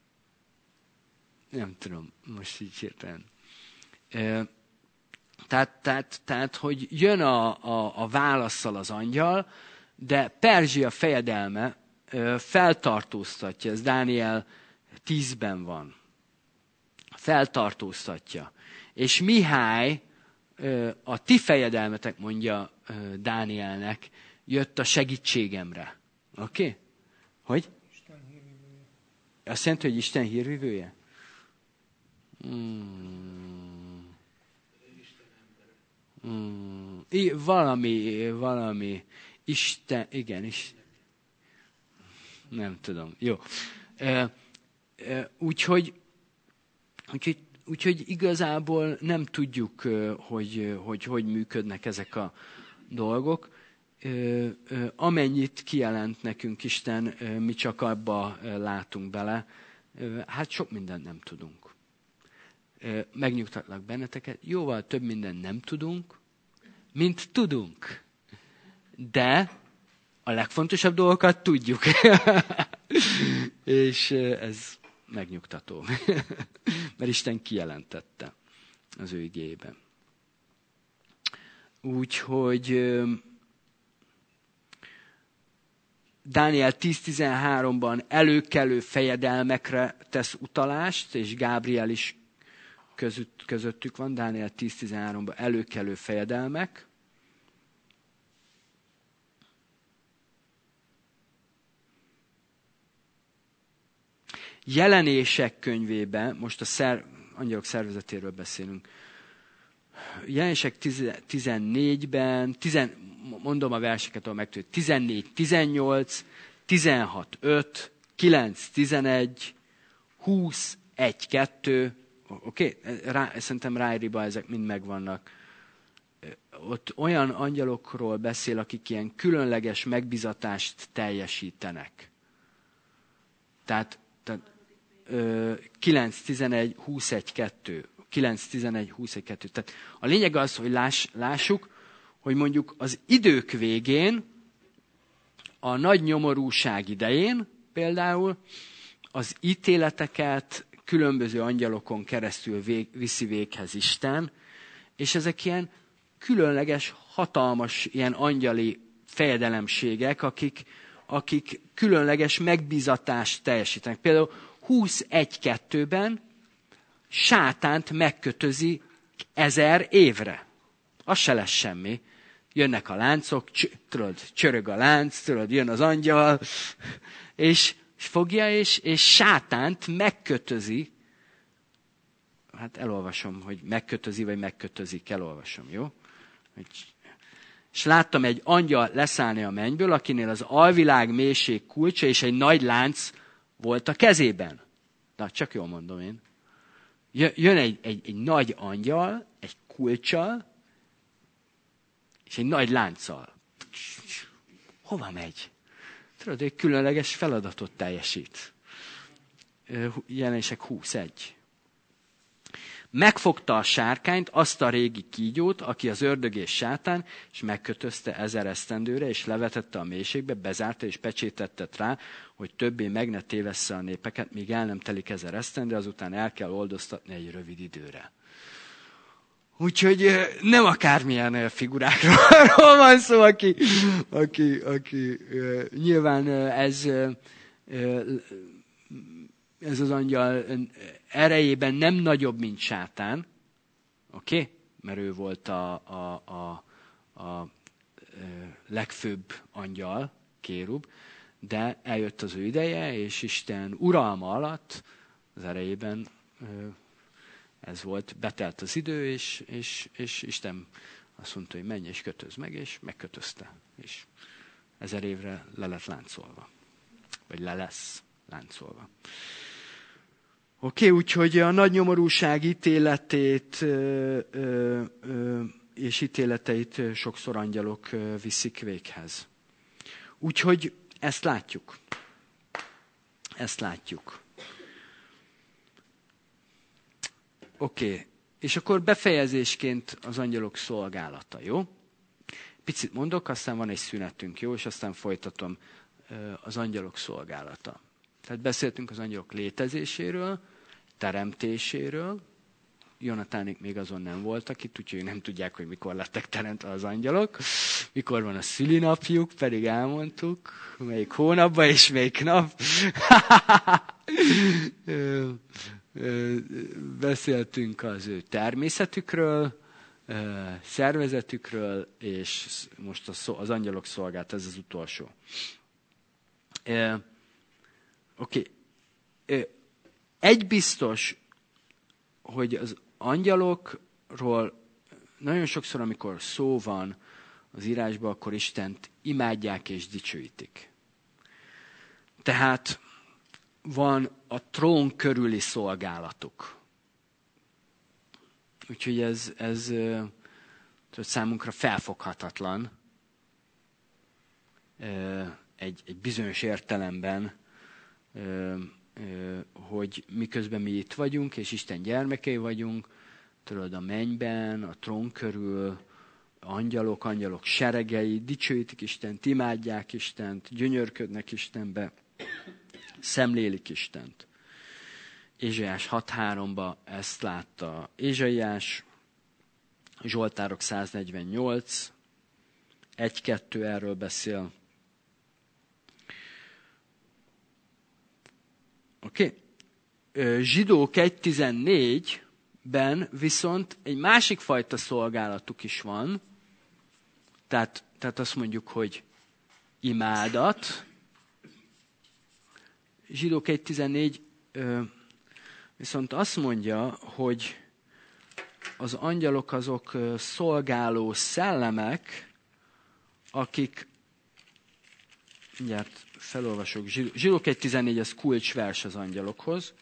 nem tudom, most így hirtelen. Ö, tehát, tehát, tehát, hogy jön a, a, a válasszal az angyal, de Perzsia fejedelme ö, feltartóztatja, ez Dániel tízben van. Feltartóztatja. És Mihály, ö, a ti fejedelmetek, mondja ö, Dánielnek, jött a segítségemre. Oké? Okay? Hogy? Isten hírvívője. Azt jelenti, hogy Isten hírvívője? Hmm. Hmm. I, valami, valami. Isten, igen, is. Nem tudom. Jó. E, e, úgyhogy, úgyhogy, úgyhogy igazából nem tudjuk, hogy, hogy hogy működnek ezek a dolgok. E, e, amennyit kijelent nekünk Isten, e, mi csak abba látunk bele. E, hát sok mindent nem tudunk. E, megnyugtatlak benneteket, jóval több mindent nem tudunk, mint tudunk. De a legfontosabb dolgokat tudjuk. És ez megnyugtató. Mert Isten kijelentette az ő igéjében. Úgyhogy Dániel tíz tizenháromban előkelő fejedelmekre tesz utalást, és Gábriel is között, közöttük van, Dániel tíz tizenháromban előkelő fejedelmek. Jelenések könyvében, most a szer, angyalok szervezetéről beszélünk, Jelenések tizennégyben, tizen, mondom a verseket, ahol megtudjuk, tizennégy tizennyolc, tizenhat öt, kilenc tizenegy, húsz egy kettő, oké? Okay? Szerintem Rájriba ezek mind megvannak. Ott olyan angyalokról beszél, akik ilyen különleges megbizatást teljesítenek. Tehát Tehát, ö, kilenc tizenegy húsz egy kettő. kilenc tizenegy húsz egy kettő. Tehát a lényeg az, hogy láss, lássuk, hogy mondjuk az idők végén, a nagy nyomorúság idején például az ítéleteket különböző angyalokon keresztül vég, viszi véghez Isten, és ezek ilyen különleges, hatalmas ilyen angyali fejedelemségek, akik akik különleges megbízatást teljesítenek. Például húsz egy kettőben Sátánt megkötözi ezer évre. Az se lesz semmi. Jönnek a láncok, cs- tudod, csörög a lánc, tudod, jön az angyal, és, és fogja, és, és Sátánt megkötözi. Hát elolvasom, hogy megkötözi, vagy megkötözik, elolvasom, jó? Hogy és láttam egy angyal leszállni a mennyből, akinél az alvilág mélység kulcsa és egy nagy lánc volt a kezében. Na, csak jól mondom én. Jön egy, egy, egy nagy angyal, egy kulccsal, és egy nagy lánccal. Hova megy? Tudod, egy különleges feladatot teljesít. Jelenések húsz-egy. Megfogta a sárkányt, azt a régi kígyót, aki az ördög és sátán, és megkötözte ezer esztendőre, és levetette a mélységbe, bezárta és pecsétettet rá, hogy többé meg ne tévessze a népeket, míg el nem telik ezer esztendő, azután el kell oldoztatni egy rövid időre. Úgyhogy nem akármilyen figurákról van szó, aki, aki, aki nyilván ez, ez az angyal erejében nem nagyobb, mint sátán, oké? Okay? Mert ő volt a, a, a, a legfőbb angyal, kérub, de eljött az ő ideje, és Isten uralma alatt az erejében ez volt, betelt az idő, és, és, és Isten azt mondta, hogy menj és kötözd meg, és megkötözte. És ezer évre le lett láncolva. Vagy le lesz láncolva. Oké, okay, úgyhogy a nagy nyomorúság ítéletét ö, ö, ö, és ítéleteit sokszor angyalok ö, viszik véghez. Úgyhogy ezt látjuk. Ezt látjuk. Oké, okay. És akkor befejezésként az angyalok szolgálata, jó? Picit mondok, aztán van egy szünetünk, jó? És aztán folytatom az angyalok szolgálata. Tehát beszéltünk az angyalok létezéséről, teremtéséről. Jonatánik még azon nem voltak itt, úgyhogy nem tudják, hogy mikor lettek teremtve az angyalok. Mikor van a szülinapjuk, pedig elmondtuk, melyik hónapban és melyik nap. Beszéltünk az ő természetükről, szervezetükről, és most az angyalok szolgált, ez az utolsó. Oké. Okay. Egy biztos, hogy az angyalokról nagyon sokszor, amikor szó van az írásban, akkor Istent imádják és dicsőítik. Tehát van a trón körüli szolgálatuk. Úgyhogy ez, ez számunkra felfoghatatlan egy, egy bizonyos értelemben, hogy miközben mi itt vagyunk, és Isten gyermekei vagyunk, tudod, a mennyben, a trón körül, angyalok, angyalok seregei, dicsőítik Istent, imádják Istent, gyönyörködnek Istenbe, szemlélik Istent. Ézsaiás hat háromba ezt látta Ézsaiás, Zsoltárok száznegyvennyolc, egy kettő erről beszél. Oké. Okay. Zsidók egy tizennégyben viszont egy másik fajta szolgálatuk is van. Tehát, tehát azt mondjuk, hogy imádat. Zsidók egy tizennégy viszont azt mondja, hogy az angyalok azok szolgáló szellemek, akik, mindjárt felolvasok, Zsidók egy tizennégy az kulcsvers az angyalokhoz.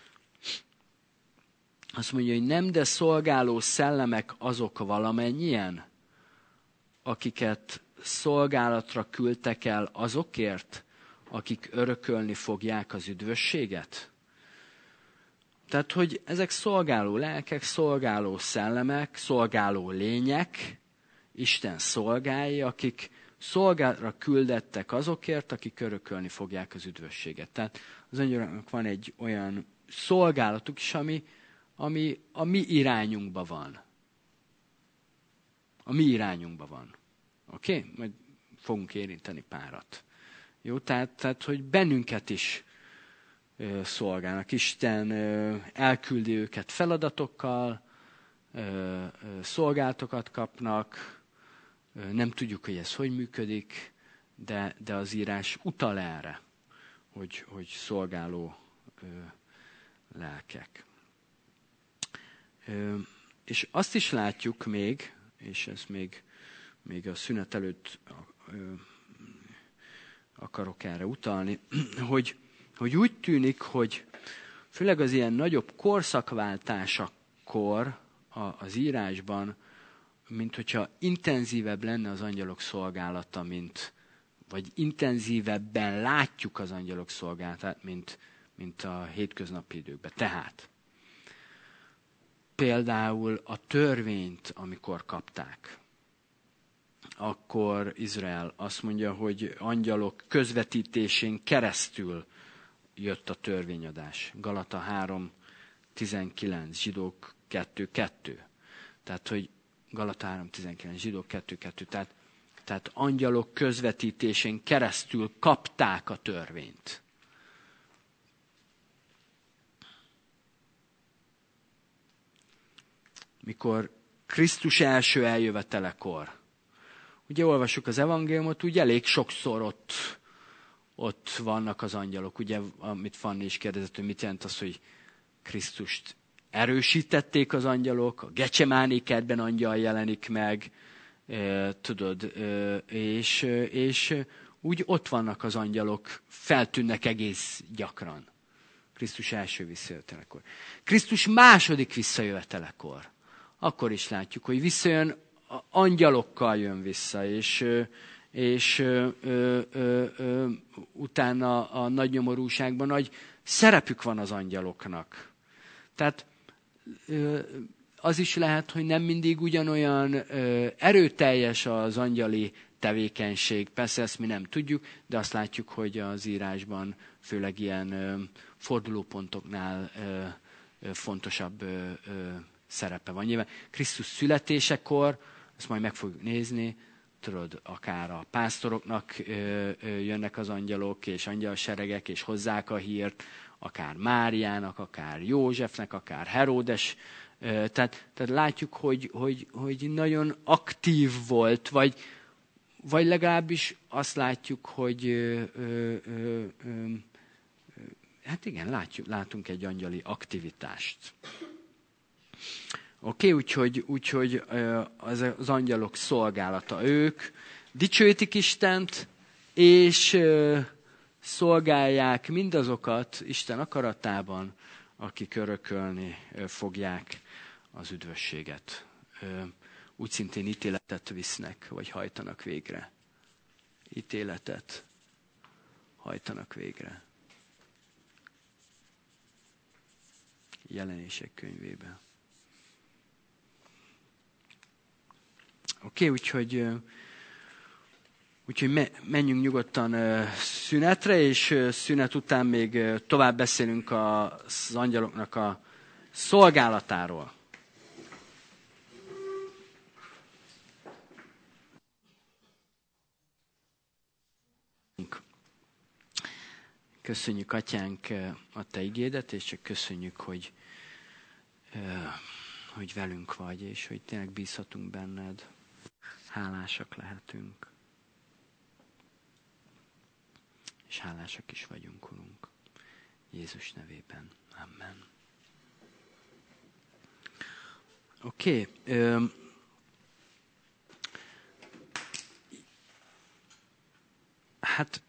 Azt mondja, hogy nem, de szolgáló szellemek azok valamennyien, akiket szolgálatra küldtek el azokért, akik örökölni fogják az üdvösséget. Tehát, hogy ezek szolgáló lelkek, szolgáló szellemek, szolgáló lények, Isten szolgái, akik szolgálatra küldettek azokért, akik örökölni fogják az üdvösséget. Tehát az angyaloknak van egy olyan szolgálatuk is, ami, ami a mi irányunkban van. A mi irányunkban van. Oké? Okay? Majd fogunk érinteni párat. Jó? Tehát, tehát hogy bennünket is ö, szolgálnak. Isten ö, elküldi őket feladatokkal, ö, ö, szolgálatokat kapnak, nem tudjuk, hogy ez hogy működik, de, de az írás utal erre, hogy, hogy szolgáló ö, lelkek. Ö, és azt is látjuk még, és ez még, még a szünet előtt ö, akarok erre utalni, hogy, hogy úgy tűnik, hogy főleg az ilyen nagyobb korszakváltásakor a, az írásban, mint hogyha intenzívebb lenne az angyalok szolgálata, mint, vagy intenzívebben látjuk az angyalok szolgálatát, mint, mint a hétköznapi időkben. Tehát például a törvényt, amikor kapták, akkor Izrael azt mondja, hogy angyalok közvetítésén keresztül jött a törvényadás. Galata három tizenkilenc, Zsidók kettő kettő. Tehát, hogy Galata három tizenkilenc, Zsidók kettő kettő. Tehát, tehát angyalok közvetítésén keresztül kapták a törvényt. Mikor Krisztus első eljövetelekor, ugye olvassuk az evangéliumot, ugye elég sokszor ott, ott vannak az angyalok. Ugye, amit Fanni is kérdezett, hogy mit jelent az, hogy Krisztust erősítették az angyalok, a Gecsemáné kertben angyal jelenik meg, e, tudod, e, és, és úgy ott vannak az angyalok, feltűnnek egész gyakran. Krisztus első visszajövetelekor. Krisztus második visszajövetelekor. Akkor is látjuk, hogy visszajön, angyalokkal jön vissza, és, és ö, ö, ö, ö, utána a nagy nyomorúságban nagy szerepük van az angyaloknak. Tehát ö, az is lehet, hogy nem mindig ugyanolyan ö, erőteljes az angyali tevékenység. Persze ezt mi nem tudjuk, de azt látjuk, hogy az írásban főleg ilyen ö, fordulópontoknál ö, ö, fontosabb ö, ö, szerepe van. Nyilván Krisztus születésekor, ezt majd meg fogjuk nézni, tudod, akár a pásztoroknak ö, ö, jönnek az angyalok, és angyalseregek, és hozzák a hírt, akár Máriának, akár Józsefnek, akár Heródes. Ö, tehát, tehát látjuk, hogy, hogy, hogy nagyon aktív volt, vagy, vagy legalábbis azt látjuk, hogy ö, ö, ö, ö, hát igen, látjuk, látunk egy angyali aktivitást. Oké, okay, úgyhogy, úgyhogy az, az angyalok szolgálata. Ők dicsőítik Istent, és szolgálják mindazokat Isten akaratában, akik örökölni fogják az üdvösséget. Úgy szintén ítéletet visznek, vagy hajtanak végre. Ítéletet hajtanak végre. Jelenések könyvében. Oké, okay, úgyhogy, úgyhogy menjünk nyugodtan szünetre, és szünet után még tovább beszélünk az angyaloknak a szolgálatáról. Köszönjük, Atyánk, a Te igédet, és csak köszönjük, hogy, hogy velünk vagy, és hogy tényleg bízhatunk benned. Hálásak lehetünk. És hálásak is vagyunk, Urunk. Jézus nevében. Amen. Oké. Okay. Hát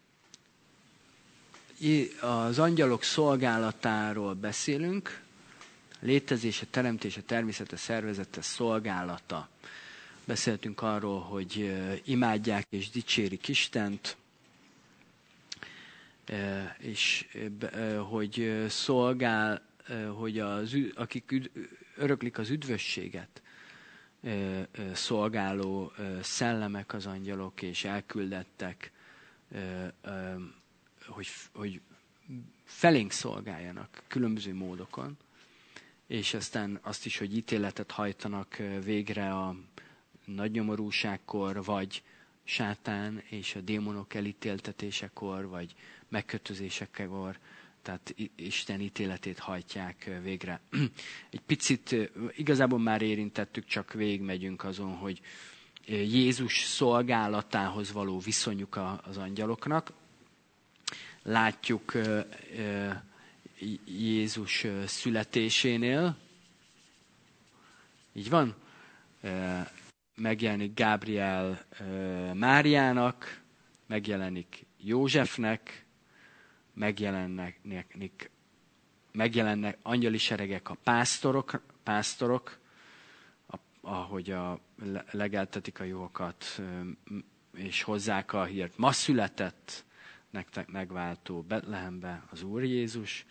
az angyalok szolgálatáról beszélünk. Létezése, teremtése, természete, szervezete, szolgálata. Beszéltünk arról, hogy imádják és dicsérik Istent, és hogy szolgál, hogy az, akik öröklik az üdvösséget, szolgáló szellemek az angyalok, és elküldettek, hogy, hogy felénk szolgáljanak különböző módokon, és aztán azt is, hogy ítéletet hajtanak végre a nagy nyomorúságkor, vagy sátán és a démonok elítéltetésekor, vagy megkötözésekor, tehát Isten ítéletét hajtják végre. Egy picit, igazából már érintettük, csak végigmegyünk azon, hogy Jézus szolgálatához való viszonyuk az angyaloknak. Látjuk Jézus születésénél, így van, megjelenik Gábriel Máriának, megjelenik Józsefnek, megjelennek, megjelennek angyali seregek a pásztorok, pásztorok ahogy a, legeltetik a juhokat, és hozzák a hírt. Ma született nektek megváltó Betlehembe az Úr Jézus.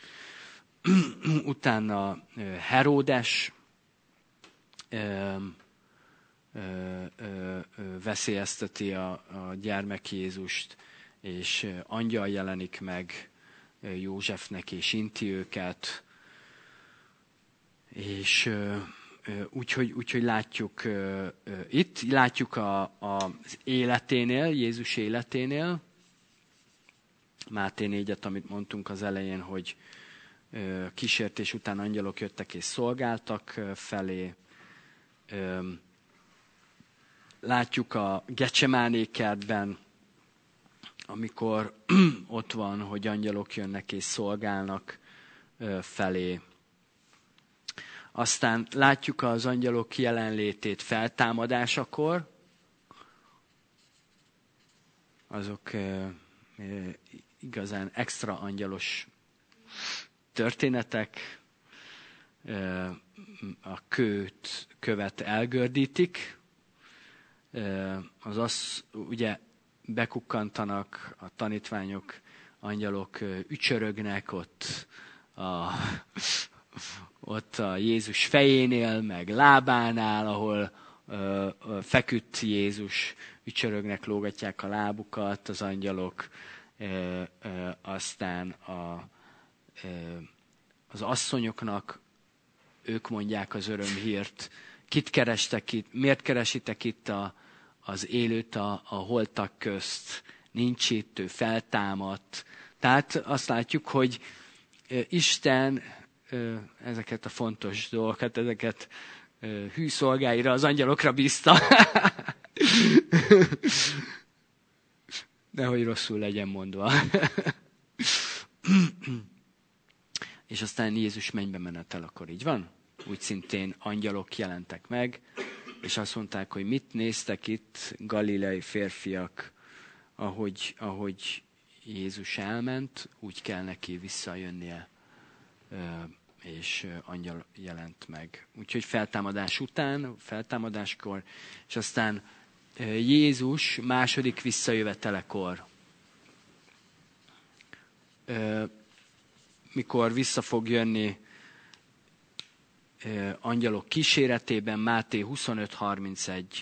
Utána Heródes ö, ö, ö, veszélyezteti a, a gyermek Jézust, és angyal jelenik meg Józsefnek, és inti őket. És úgyhogy úgy, hogy látjuk itt, látjuk a, a, az életénél, Jézus életénél, Máté négyet, amit mondtunk az elején, hogy kísértés után angyalok jöttek és szolgáltak felé. Látjuk a Gecsemáné kertben, amikor ott van, hogy angyalok jönnek és szolgálnak felé. Aztán látjuk az angyalok jelenlétét feltámadásakor. Azok igazán extra angyalos történetek. A kőt, követ elgördítik. Az az, ugye bekukkantanak a tanítványok, angyalok ücsörögnek ott a, ott a Jézus fejénél, meg lábánál, ahol ö, ö, feküdt Jézus, ücsörögnek, lógatják a lábukat az angyalok, ö, ö, aztán a, ö, az asszonyoknak ők mondják az örömhírt. Kit kerestek itt, miért keresitek itt a, az élőt a, a holtak közt? Nincs itt, ő feltámadt. Tehát azt látjuk, hogy Isten ezeket a fontos dolgokat, ezeket hű szolgáira, az angyalokra bízta. Nehogy rosszul legyen mondva. És aztán Jézus mennybe menetel, akkor így van? Úgy szintén angyalok jelentek meg, és azt mondták, hogy mit néztek itt, galileai férfiak, ahogy, ahogy Jézus elment, úgy kell neki visszajönnie, és angyal jelent meg. Úgyhogy feltámadás után, feltámadáskor, és aztán Jézus második visszajövetelekor, mikor vissza fog jönni angyalok kíséretében, Máté huszonöt harmincegy,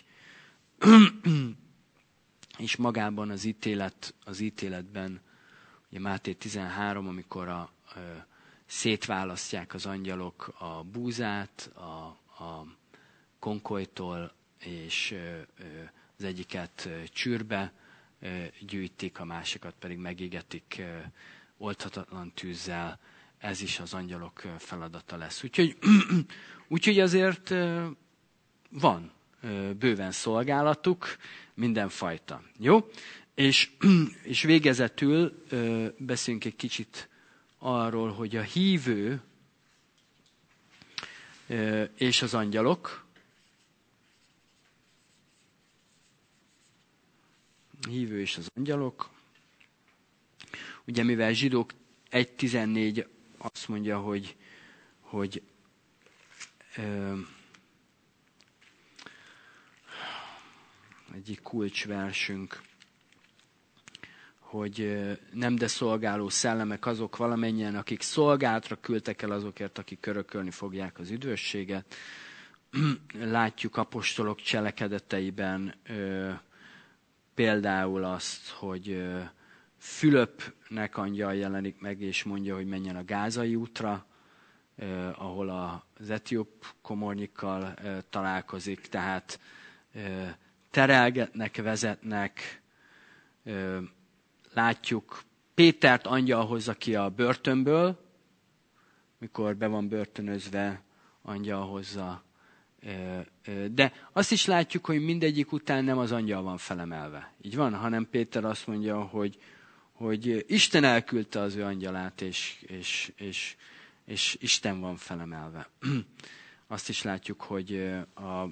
és magában az ítélet, az ítéletben, ugye Máté tizenhárom, amikor a, a, szétválasztják az angyalok a búzát a, a konkolytól, és az egyiket csűrbe gyűjtik, a másikat pedig megégetik oldhatatlan tűzzel. Ez is az angyalok feladata lesz. Úgyhogy, úgyhogy azért van bőven szolgálatuk, mindenfajta. Jó? És, és végezetül beszélünk egy kicsit arról, hogy a hívő és az angyalok, hívő és az angyalok, ugye mivel Zsidók egy tizennégy azt mondja, hogy, hogy ö, egyik kulcsversünk, hogy nem de szolgáló szellemek azok valamennyien, akik szolgálatra küldtek el azokért, akik örökölni fogják az üdvösséget. Látjuk apostolok cselekedeteiben ö, például azt, hogy ö, Fülöpnek angyal jelenik meg, és mondja, hogy menjen a Gázai útra, eh, ahol az etióp komornyikkal eh, találkozik. Tehát eh, terelgetnek, vezetnek. Eh, látjuk Pétert angyal hozza ki a börtönből, mikor be van börtönözve, angyal hozza. Eh, eh, de azt is látjuk, hogy mindegyik után nem az angyal van felemelve. Így van? Hanem Péter azt mondja, hogy hogy Isten elküldte az ő angyalát, és, és, és, és Isten van felemelve. Azt is látjuk, hogy a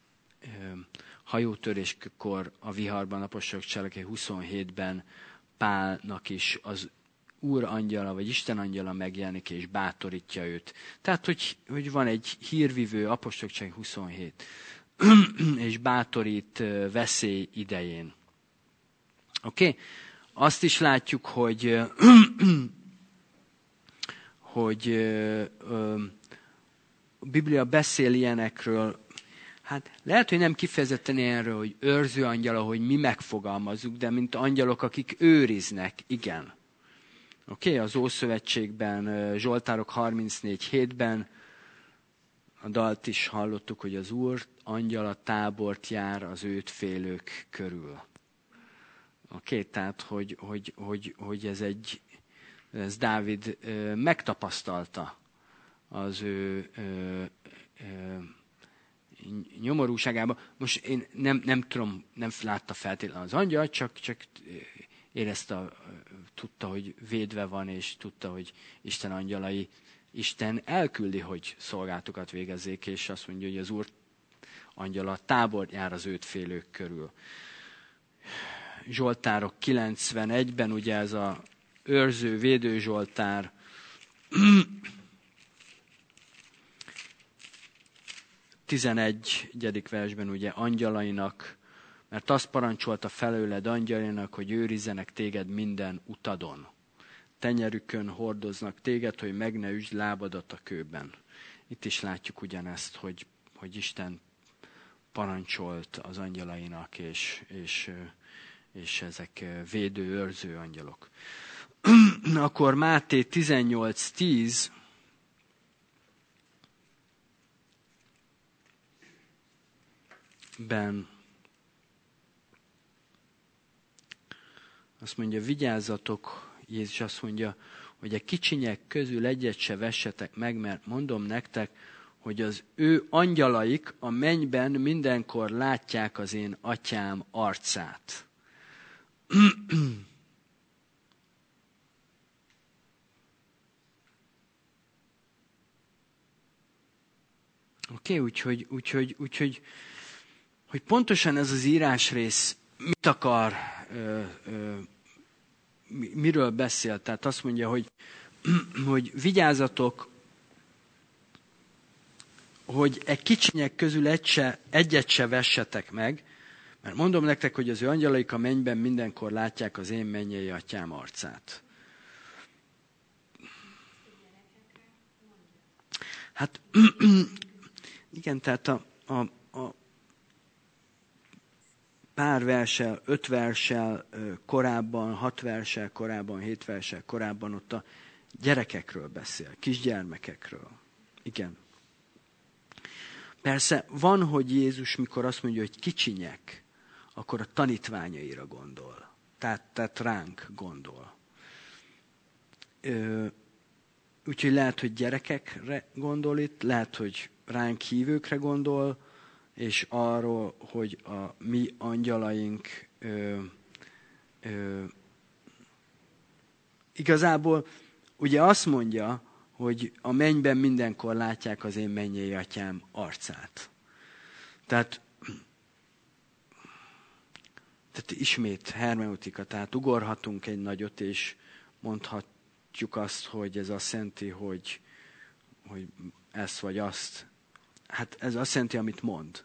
hajótöréskor a viharban, apostolok cselekedetei huszonhétben Pálnak is az Úr angyala, vagy Isten angyala megjelenik, és bátorítja őt. Tehát, hogy, hogy van egy hírvivő, apostolok cselekedetei huszonhét, és bátorít veszély idején. Oké? Okay? azt is látjuk, hogy, hogy a Biblia beszél ilyenekről. Hát lehet, hogy nem kifejezetten ilyenről, hogy őrző angyal, ahogy mi megfogalmazzuk, de mint angyalok, akik őriznek, igen. Oké, okay? Az Ószövetségben, Zsoltárok harmincnégy hétben a dalt is hallottuk, hogy az Úr angyala tábort jár az őt félők körül. Oké, okay? Tehát, hogy, hogy, hogy, hogy ez egy, ez Dávid ö, megtapasztalta az ő ö, ö, nyomorúságában. Most én nem, nem tudom, nem látta feltétlenül az angyal, csak, csak érezte, tudta, hogy védve van, és tudta, hogy Isten angyalai, Isten elküldi, hogy szolgálatokat végezzék, és azt mondja, hogy az Úr angyala tábor jár az őt félők körül. Zsoltárok kilencvenegyben, ugye ez a őrző, védő Zsoltár, tizenegyedik versben ugye angyalainak, mert azt parancsolta felőled angyalainak, hogy őrizzenek téged minden utadon. Tenyerükön hordoznak téged, hogy meg ne üsd lábadat a kőben. Itt is látjuk ugyanezt, hogy, hogy Isten parancsolt az angyalainak, és, és, és ezek védő, őrző angyalok. Akkor Máté tizennyolc tíz ben azt mondja, vigyázzatok, Jézus azt mondja, hogy a kicsinyek közül egyet se vessetek meg, mert mondom nektek, hogy az ő angyalaik a mennyben mindenkor látják az én atyám arcát. Oké, okay, úgyhogy, úgyhogy, úgyhogy hogy pontosan ez az írásrész mit akar, ö, ö, miről beszél. Tehát azt mondja, hogy, hogy vigyázzatok, hogy egy kicsinyek közül egy se, egyet se vessetek meg, mert mondom nektek, hogy az ő angyalaik a mennyben mindenkor látják az én mennyei atyám arcát. Hát igen, tehát a, a, a pár verssel, öt verssel korábban, hat verssel korábban, hét verssel korábban ott a gyerekekről beszél, kisgyermekekről. Igen. Persze van, hogy Jézus, mikor azt mondja, hogy kicsinyek, akkor a tanítványaira gondol. Tehát, tehát ránk gondol. Ö, úgyhogy lehet, hogy gyerekekre gondol itt, lehet, hogy ránk hívőkre gondol, és arról, hogy a mi angyalaink ö, ö, igazából ugye azt mondja, hogy a mennyben mindenkor látják az én mennyei atyám arcát. Tehát, tehát ismét hermeneutika, tehát ugorhatunk egy nagyot, és mondhatjuk azt, hogy ez azt jelenti, hogy, hogy ezt vagy azt. Hát ez azt jelenti, amit mond.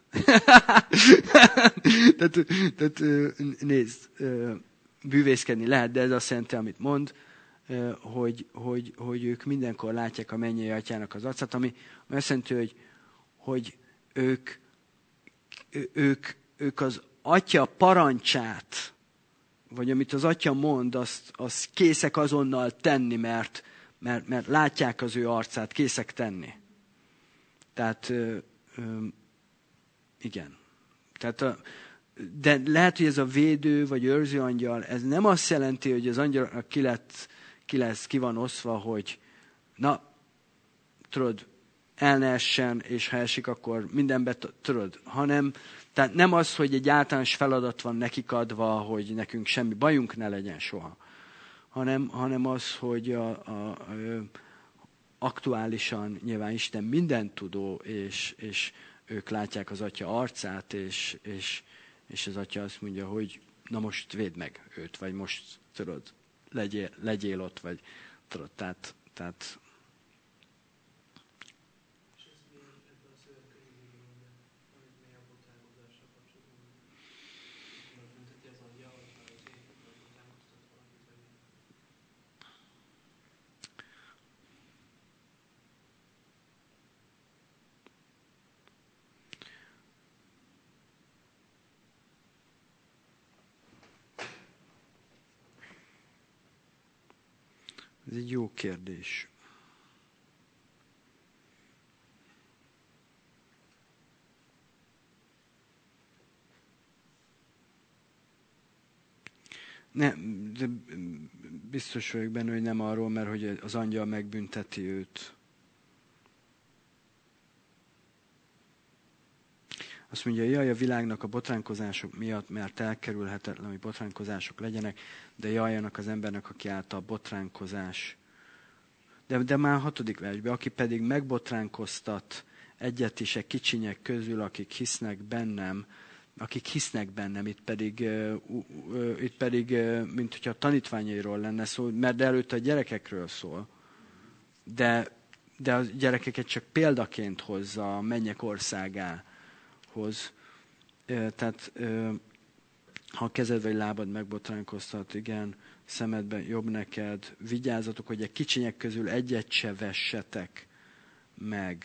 tehát, tehát nézd, bűvészkedni lehet, de ez azt jelenti, amit mond, hogy, hogy, hogy ők mindenkor látják a mennyei atyának az arcát, ami azt jelenti, hogy, hogy ők, ők, ők az atya parancsát, vagy amit az atya mond, azt, azt készek azonnal tenni, mert, mert, mert látják az ő arcát, készek tenni. Tehát, ö, ö, igen. Tehát a, de lehet, hogy ez a védő, vagy őrző angyal, ez nem azt jelenti, hogy az angyal ki, lett, ki lesz, ki van oszva, hogy na, tudod, el ne essen, és ha esik, akkor mindenbe tudod, hanem, tehát nem az, hogy egy általános feladat van nekik adva, hogy nekünk semmi bajunk ne legyen soha, hanem, hanem az, hogy a, a, a, aktuálisan nyilván Isten mindentudó, és, és ők látják az atya arcát, és, és, és az atya azt mondja, hogy na most védd meg őt, vagy most tudod, legyél, legyél ott, vagy tudod, tehát, tehát Ez egy jó kérdés. Nem, de biztos vagyok benne, hogy nem arról, mert hogy az angyal megbünteti őt. Azt mondja, jaj, a világnak a botránkozások miatt, mert elkerülhetetlen, hogy botránkozások legyenek, de jajjanak az embernek, aki által botránkozás. De, de már a hatodik versben, aki pedig megbotránkoztat egyet is egy kicsinyek közül, akik hisznek bennem, akik hisznek bennem, itt pedig, uh, uh, itt pedig uh, mint hogyha a tanítványairól lenne szó, mert előtte a gyerekekről szól, de, de a gyerekeket csak példaként hozza a mennyek országához. Uh, tehát uh, ha a kezed vagy lábad megbotránkoztat, igen, szemedben jobb neked, vigyázzatok, hogy a kicsinyek közül egyet se vessetek meg.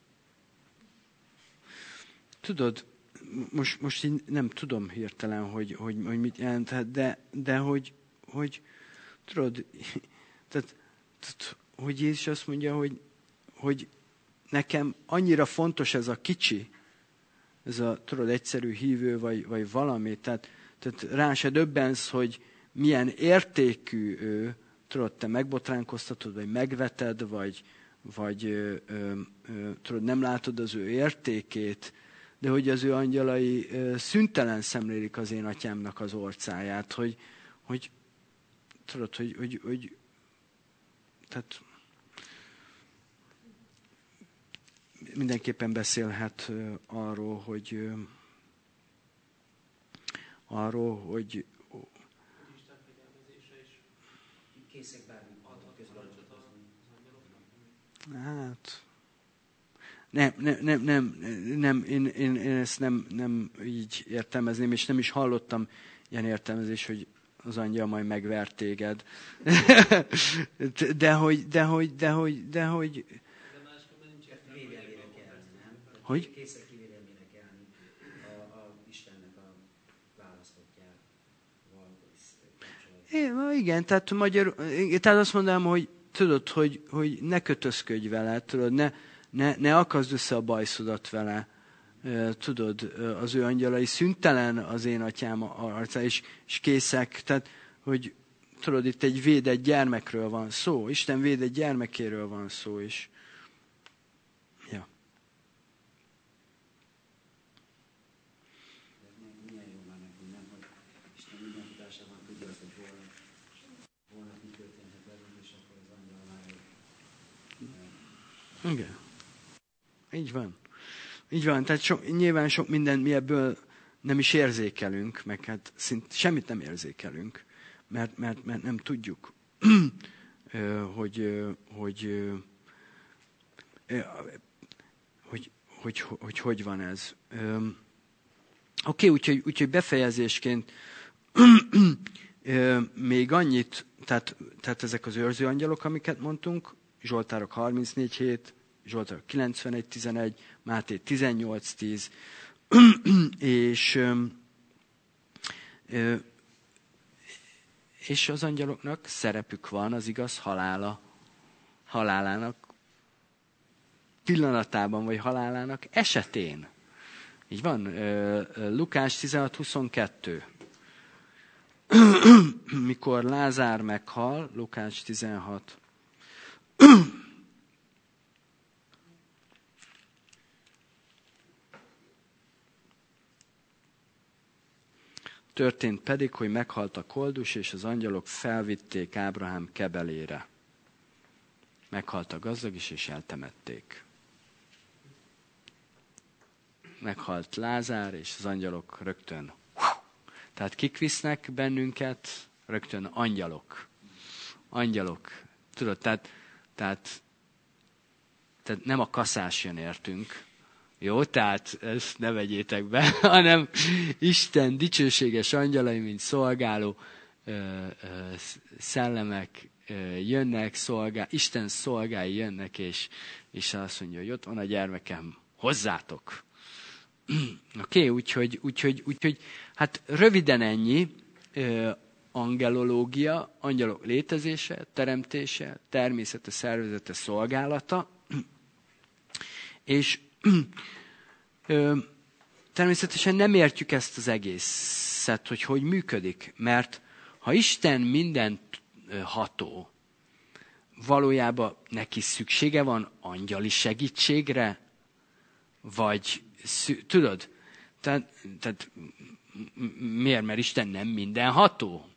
Tudod, most, most én nem tudom hirtelen, hogy, hogy, hogy mit jelent, de, de hogy, hogy tudod, tehát, tehát, hogy Jézus azt mondja, hogy, hogy nekem annyira fontos ez a kicsi, ez a, tudod, egyszerű hívő, vagy, vagy valami, tehát, tehát rá se döbbensz, hogy milyen értékű ő, tudod, te megbotránkoztatod, vagy megveted, vagy, vagy ö, ö, ö, tudod, nem látod az ő értékét, de hogy az ő angyalai ö, szüntelen szemlélik az én atyámnak az orcáját, hogy, hogy tudod, hogy, hogy, hogy tehát mindenképpen beszélhet ö, arról, hogy ö, arról, hogy készek bármit hát nem, nem, nem, nem, nem én, én, én ezt nem, nem így értelmezném, és nem is hallottam ilyen értelmezés, hogy az angyal majd megvert téged. de hogy, de hogy, de hogy, de hogy... De máskülönben nincs védelmére kelni, nem? Hogy? Készek kivédelmére kelni a, a Istennek a választottjával kapcsolatban. É, igen, tehát magyar, tehát azt mondanám, hogy tudod, hogy, hogy ne kötözködj vele, tudod, ne, ne, ne akaszd össze a bajszodat vele, tudod, az ő angyalai szüntelen az én atyám arca, és, és készek, tehát, hogy tudod, itt egy védett gyermekről van szó, Isten védett gyermekéről van szó is. Ja. Milyen jó már nekünk, nem, hogy Isten minden tudásában tudja azt, hogy holnap, holnap mi történhet velünk, és akkor az angyal már egy... Igen. Így van. Így van, tehát so, nyilván sok mindent mi ebből nem is érzékelünk, meg hát szint, semmit nem érzékelünk, mert, mert, mert nem tudjuk, hogy, hogy, hogy, hogy, hogy hogy van ez. Oké, okay, úgyhogy, úgyhogy befejezésként még annyit, tehát, tehát ezek az őrző angyalok, amiket mondtunk, Zsoltárok harmincnégy hét, Zsoltárok kilencvenegy tizenegy, Máté tizennyolc tíz, és, és az angyaloknak szerepük van az igaz halála, halálának pillanatában, vagy halálának esetén. Így van, Lukás tizenhat huszonkettő. Mikor Lázár meghal, Lukás tizenhat. Történt pedig, hogy meghalt a koldus, és az angyalok felvitték Ábrahám kebelére. Meghalt a gazdag is, és eltemették. Meghalt Lázár, és az angyalok rögtön. Tehát kik visznek bennünket? Rögtön angyalok. Angyalok. Tudod, tehát, tehát, tehát nem a kaszás jön értünk. Jó, tehát ezt ne vegyétek be, hanem Isten dicsőséges angyalai, mint szolgáló ö, ö, szellemek ö, jönnek, szolgál, Isten szolgái jönnek, és, és azt mondja, hogy ott van a gyermekem, hozzátok. Oké, okay, úgyhogy, úgyhogy, úgyhogy, hát röviden ennyi, ö, angelológia, angyalok létezése, teremtése, természete, szervezete, szolgálata, és ö, természetesen nem értjük ezt az egészet, hogy hogy működik, mert ha Isten mindent ható, valójában neki szüksége van angyali segítségre, vagy, szü- tudod, tehát, tehát miért? Mert Isten nem mindenható?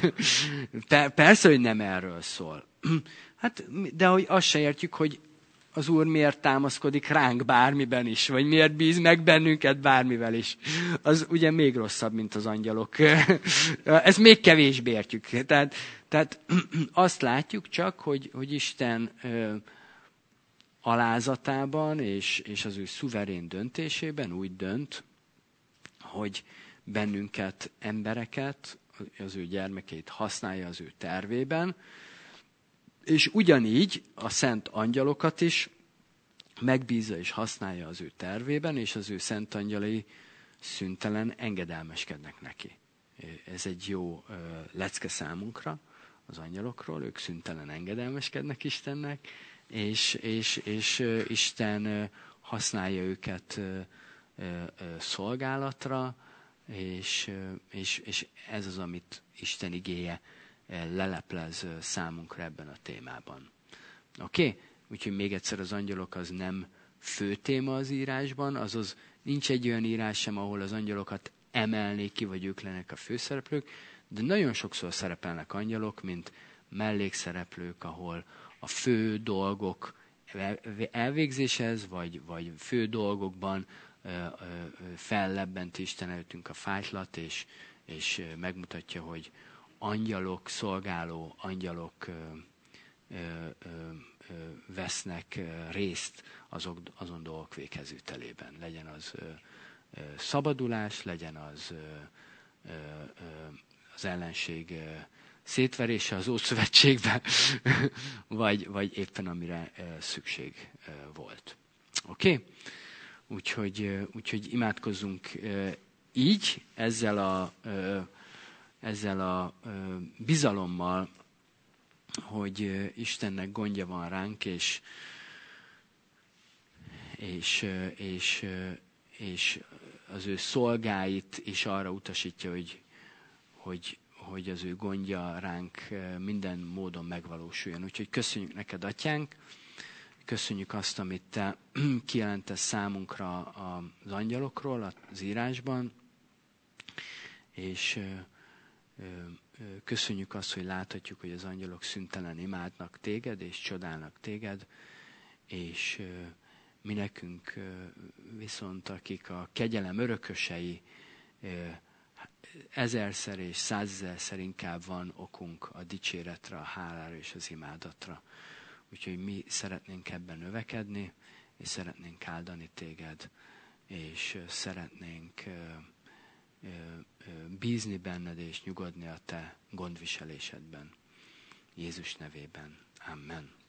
Persze, hogy nem erről szól. Hát, de hogy azt se értjük, hogy az Úr miért támaszkodik ránk bármiben is, vagy miért bíz meg bennünket bármivel is. Az ugye még rosszabb, mint az angyalok. Ezt még kevésbé értjük. Tehát, tehát azt látjuk csak, hogy, hogy Isten ö, alázatában és, és az ő szuverén döntésében úgy dönt, hogy bennünket, embereket, az ő gyermekeit használja az ő tervében, és ugyanígy a szent angyalokat is megbízza és használja az ő tervében, és az ő szent angyalai szüntelen engedelmeskednek neki. Ez egy jó uh, lecke számunkra az angyalokról, ők szüntelen engedelmeskednek Istennek, és, és, és uh, Isten uh, használja őket uh, uh, szolgálatra, és, uh, és, és ez az, amit Isten igéje leleplez számunkra ebben a témában. Oké? Okay? Úgyhogy még egyszer az angyalok az nem fő téma az írásban, azaz nincs egy olyan írás sem, ahol az angyalokat emelnék ki, vagy ők lennek a főszereplők, de nagyon sokszor szerepelnek angyalok, mint mellékszereplők, ahol a fő dolgok elvégzéshez, vagy, vagy fő dolgokban fellebbent Isten előttünk a fájtlat, és, és megmutatja, hogy angyalok, szolgáló angyalok ö, ö, ö, ö, vesznek ö, részt azok, azon dolgok véghezvitelében. Legyen az ö, ö, szabadulás, legyen az ö, ö, ö, az ellenség ö, szétverése az Ószövetségben, vagy, vagy éppen amire ö, szükség ö, volt. Oké? Okay? Úgyhogy, ö, úgyhogy imádkozzunk ö, így, ezzel a ö, ezzel a ö, bizalommal, hogy ö, Istennek gondja van ránk, és, és, ö, és, ö, és az ő szolgáit is arra utasítja, hogy, hogy, hogy az ő gondja ránk ö, minden módon megvalósuljon. Úgyhogy köszönjük neked, Atyánk, köszönjük azt, amit te kijelentesz számunkra az angyalokról az írásban, és ö, köszönjük azt, hogy láthatjuk, hogy az angyalok szüntelen imádnak téged, és csodálnak téged, és mi nekünk viszont, akik a kegyelem örökösei, ezerszer és százezerszer inkább van okunk a dicséretre, a hálára és az imádatra. Úgyhogy mi szeretnénk ebben növekedni, és szeretnénk áldani téged, és szeretnénk bízni benned és nyugodni a te gondviselésedben. Jézus nevében. Amen.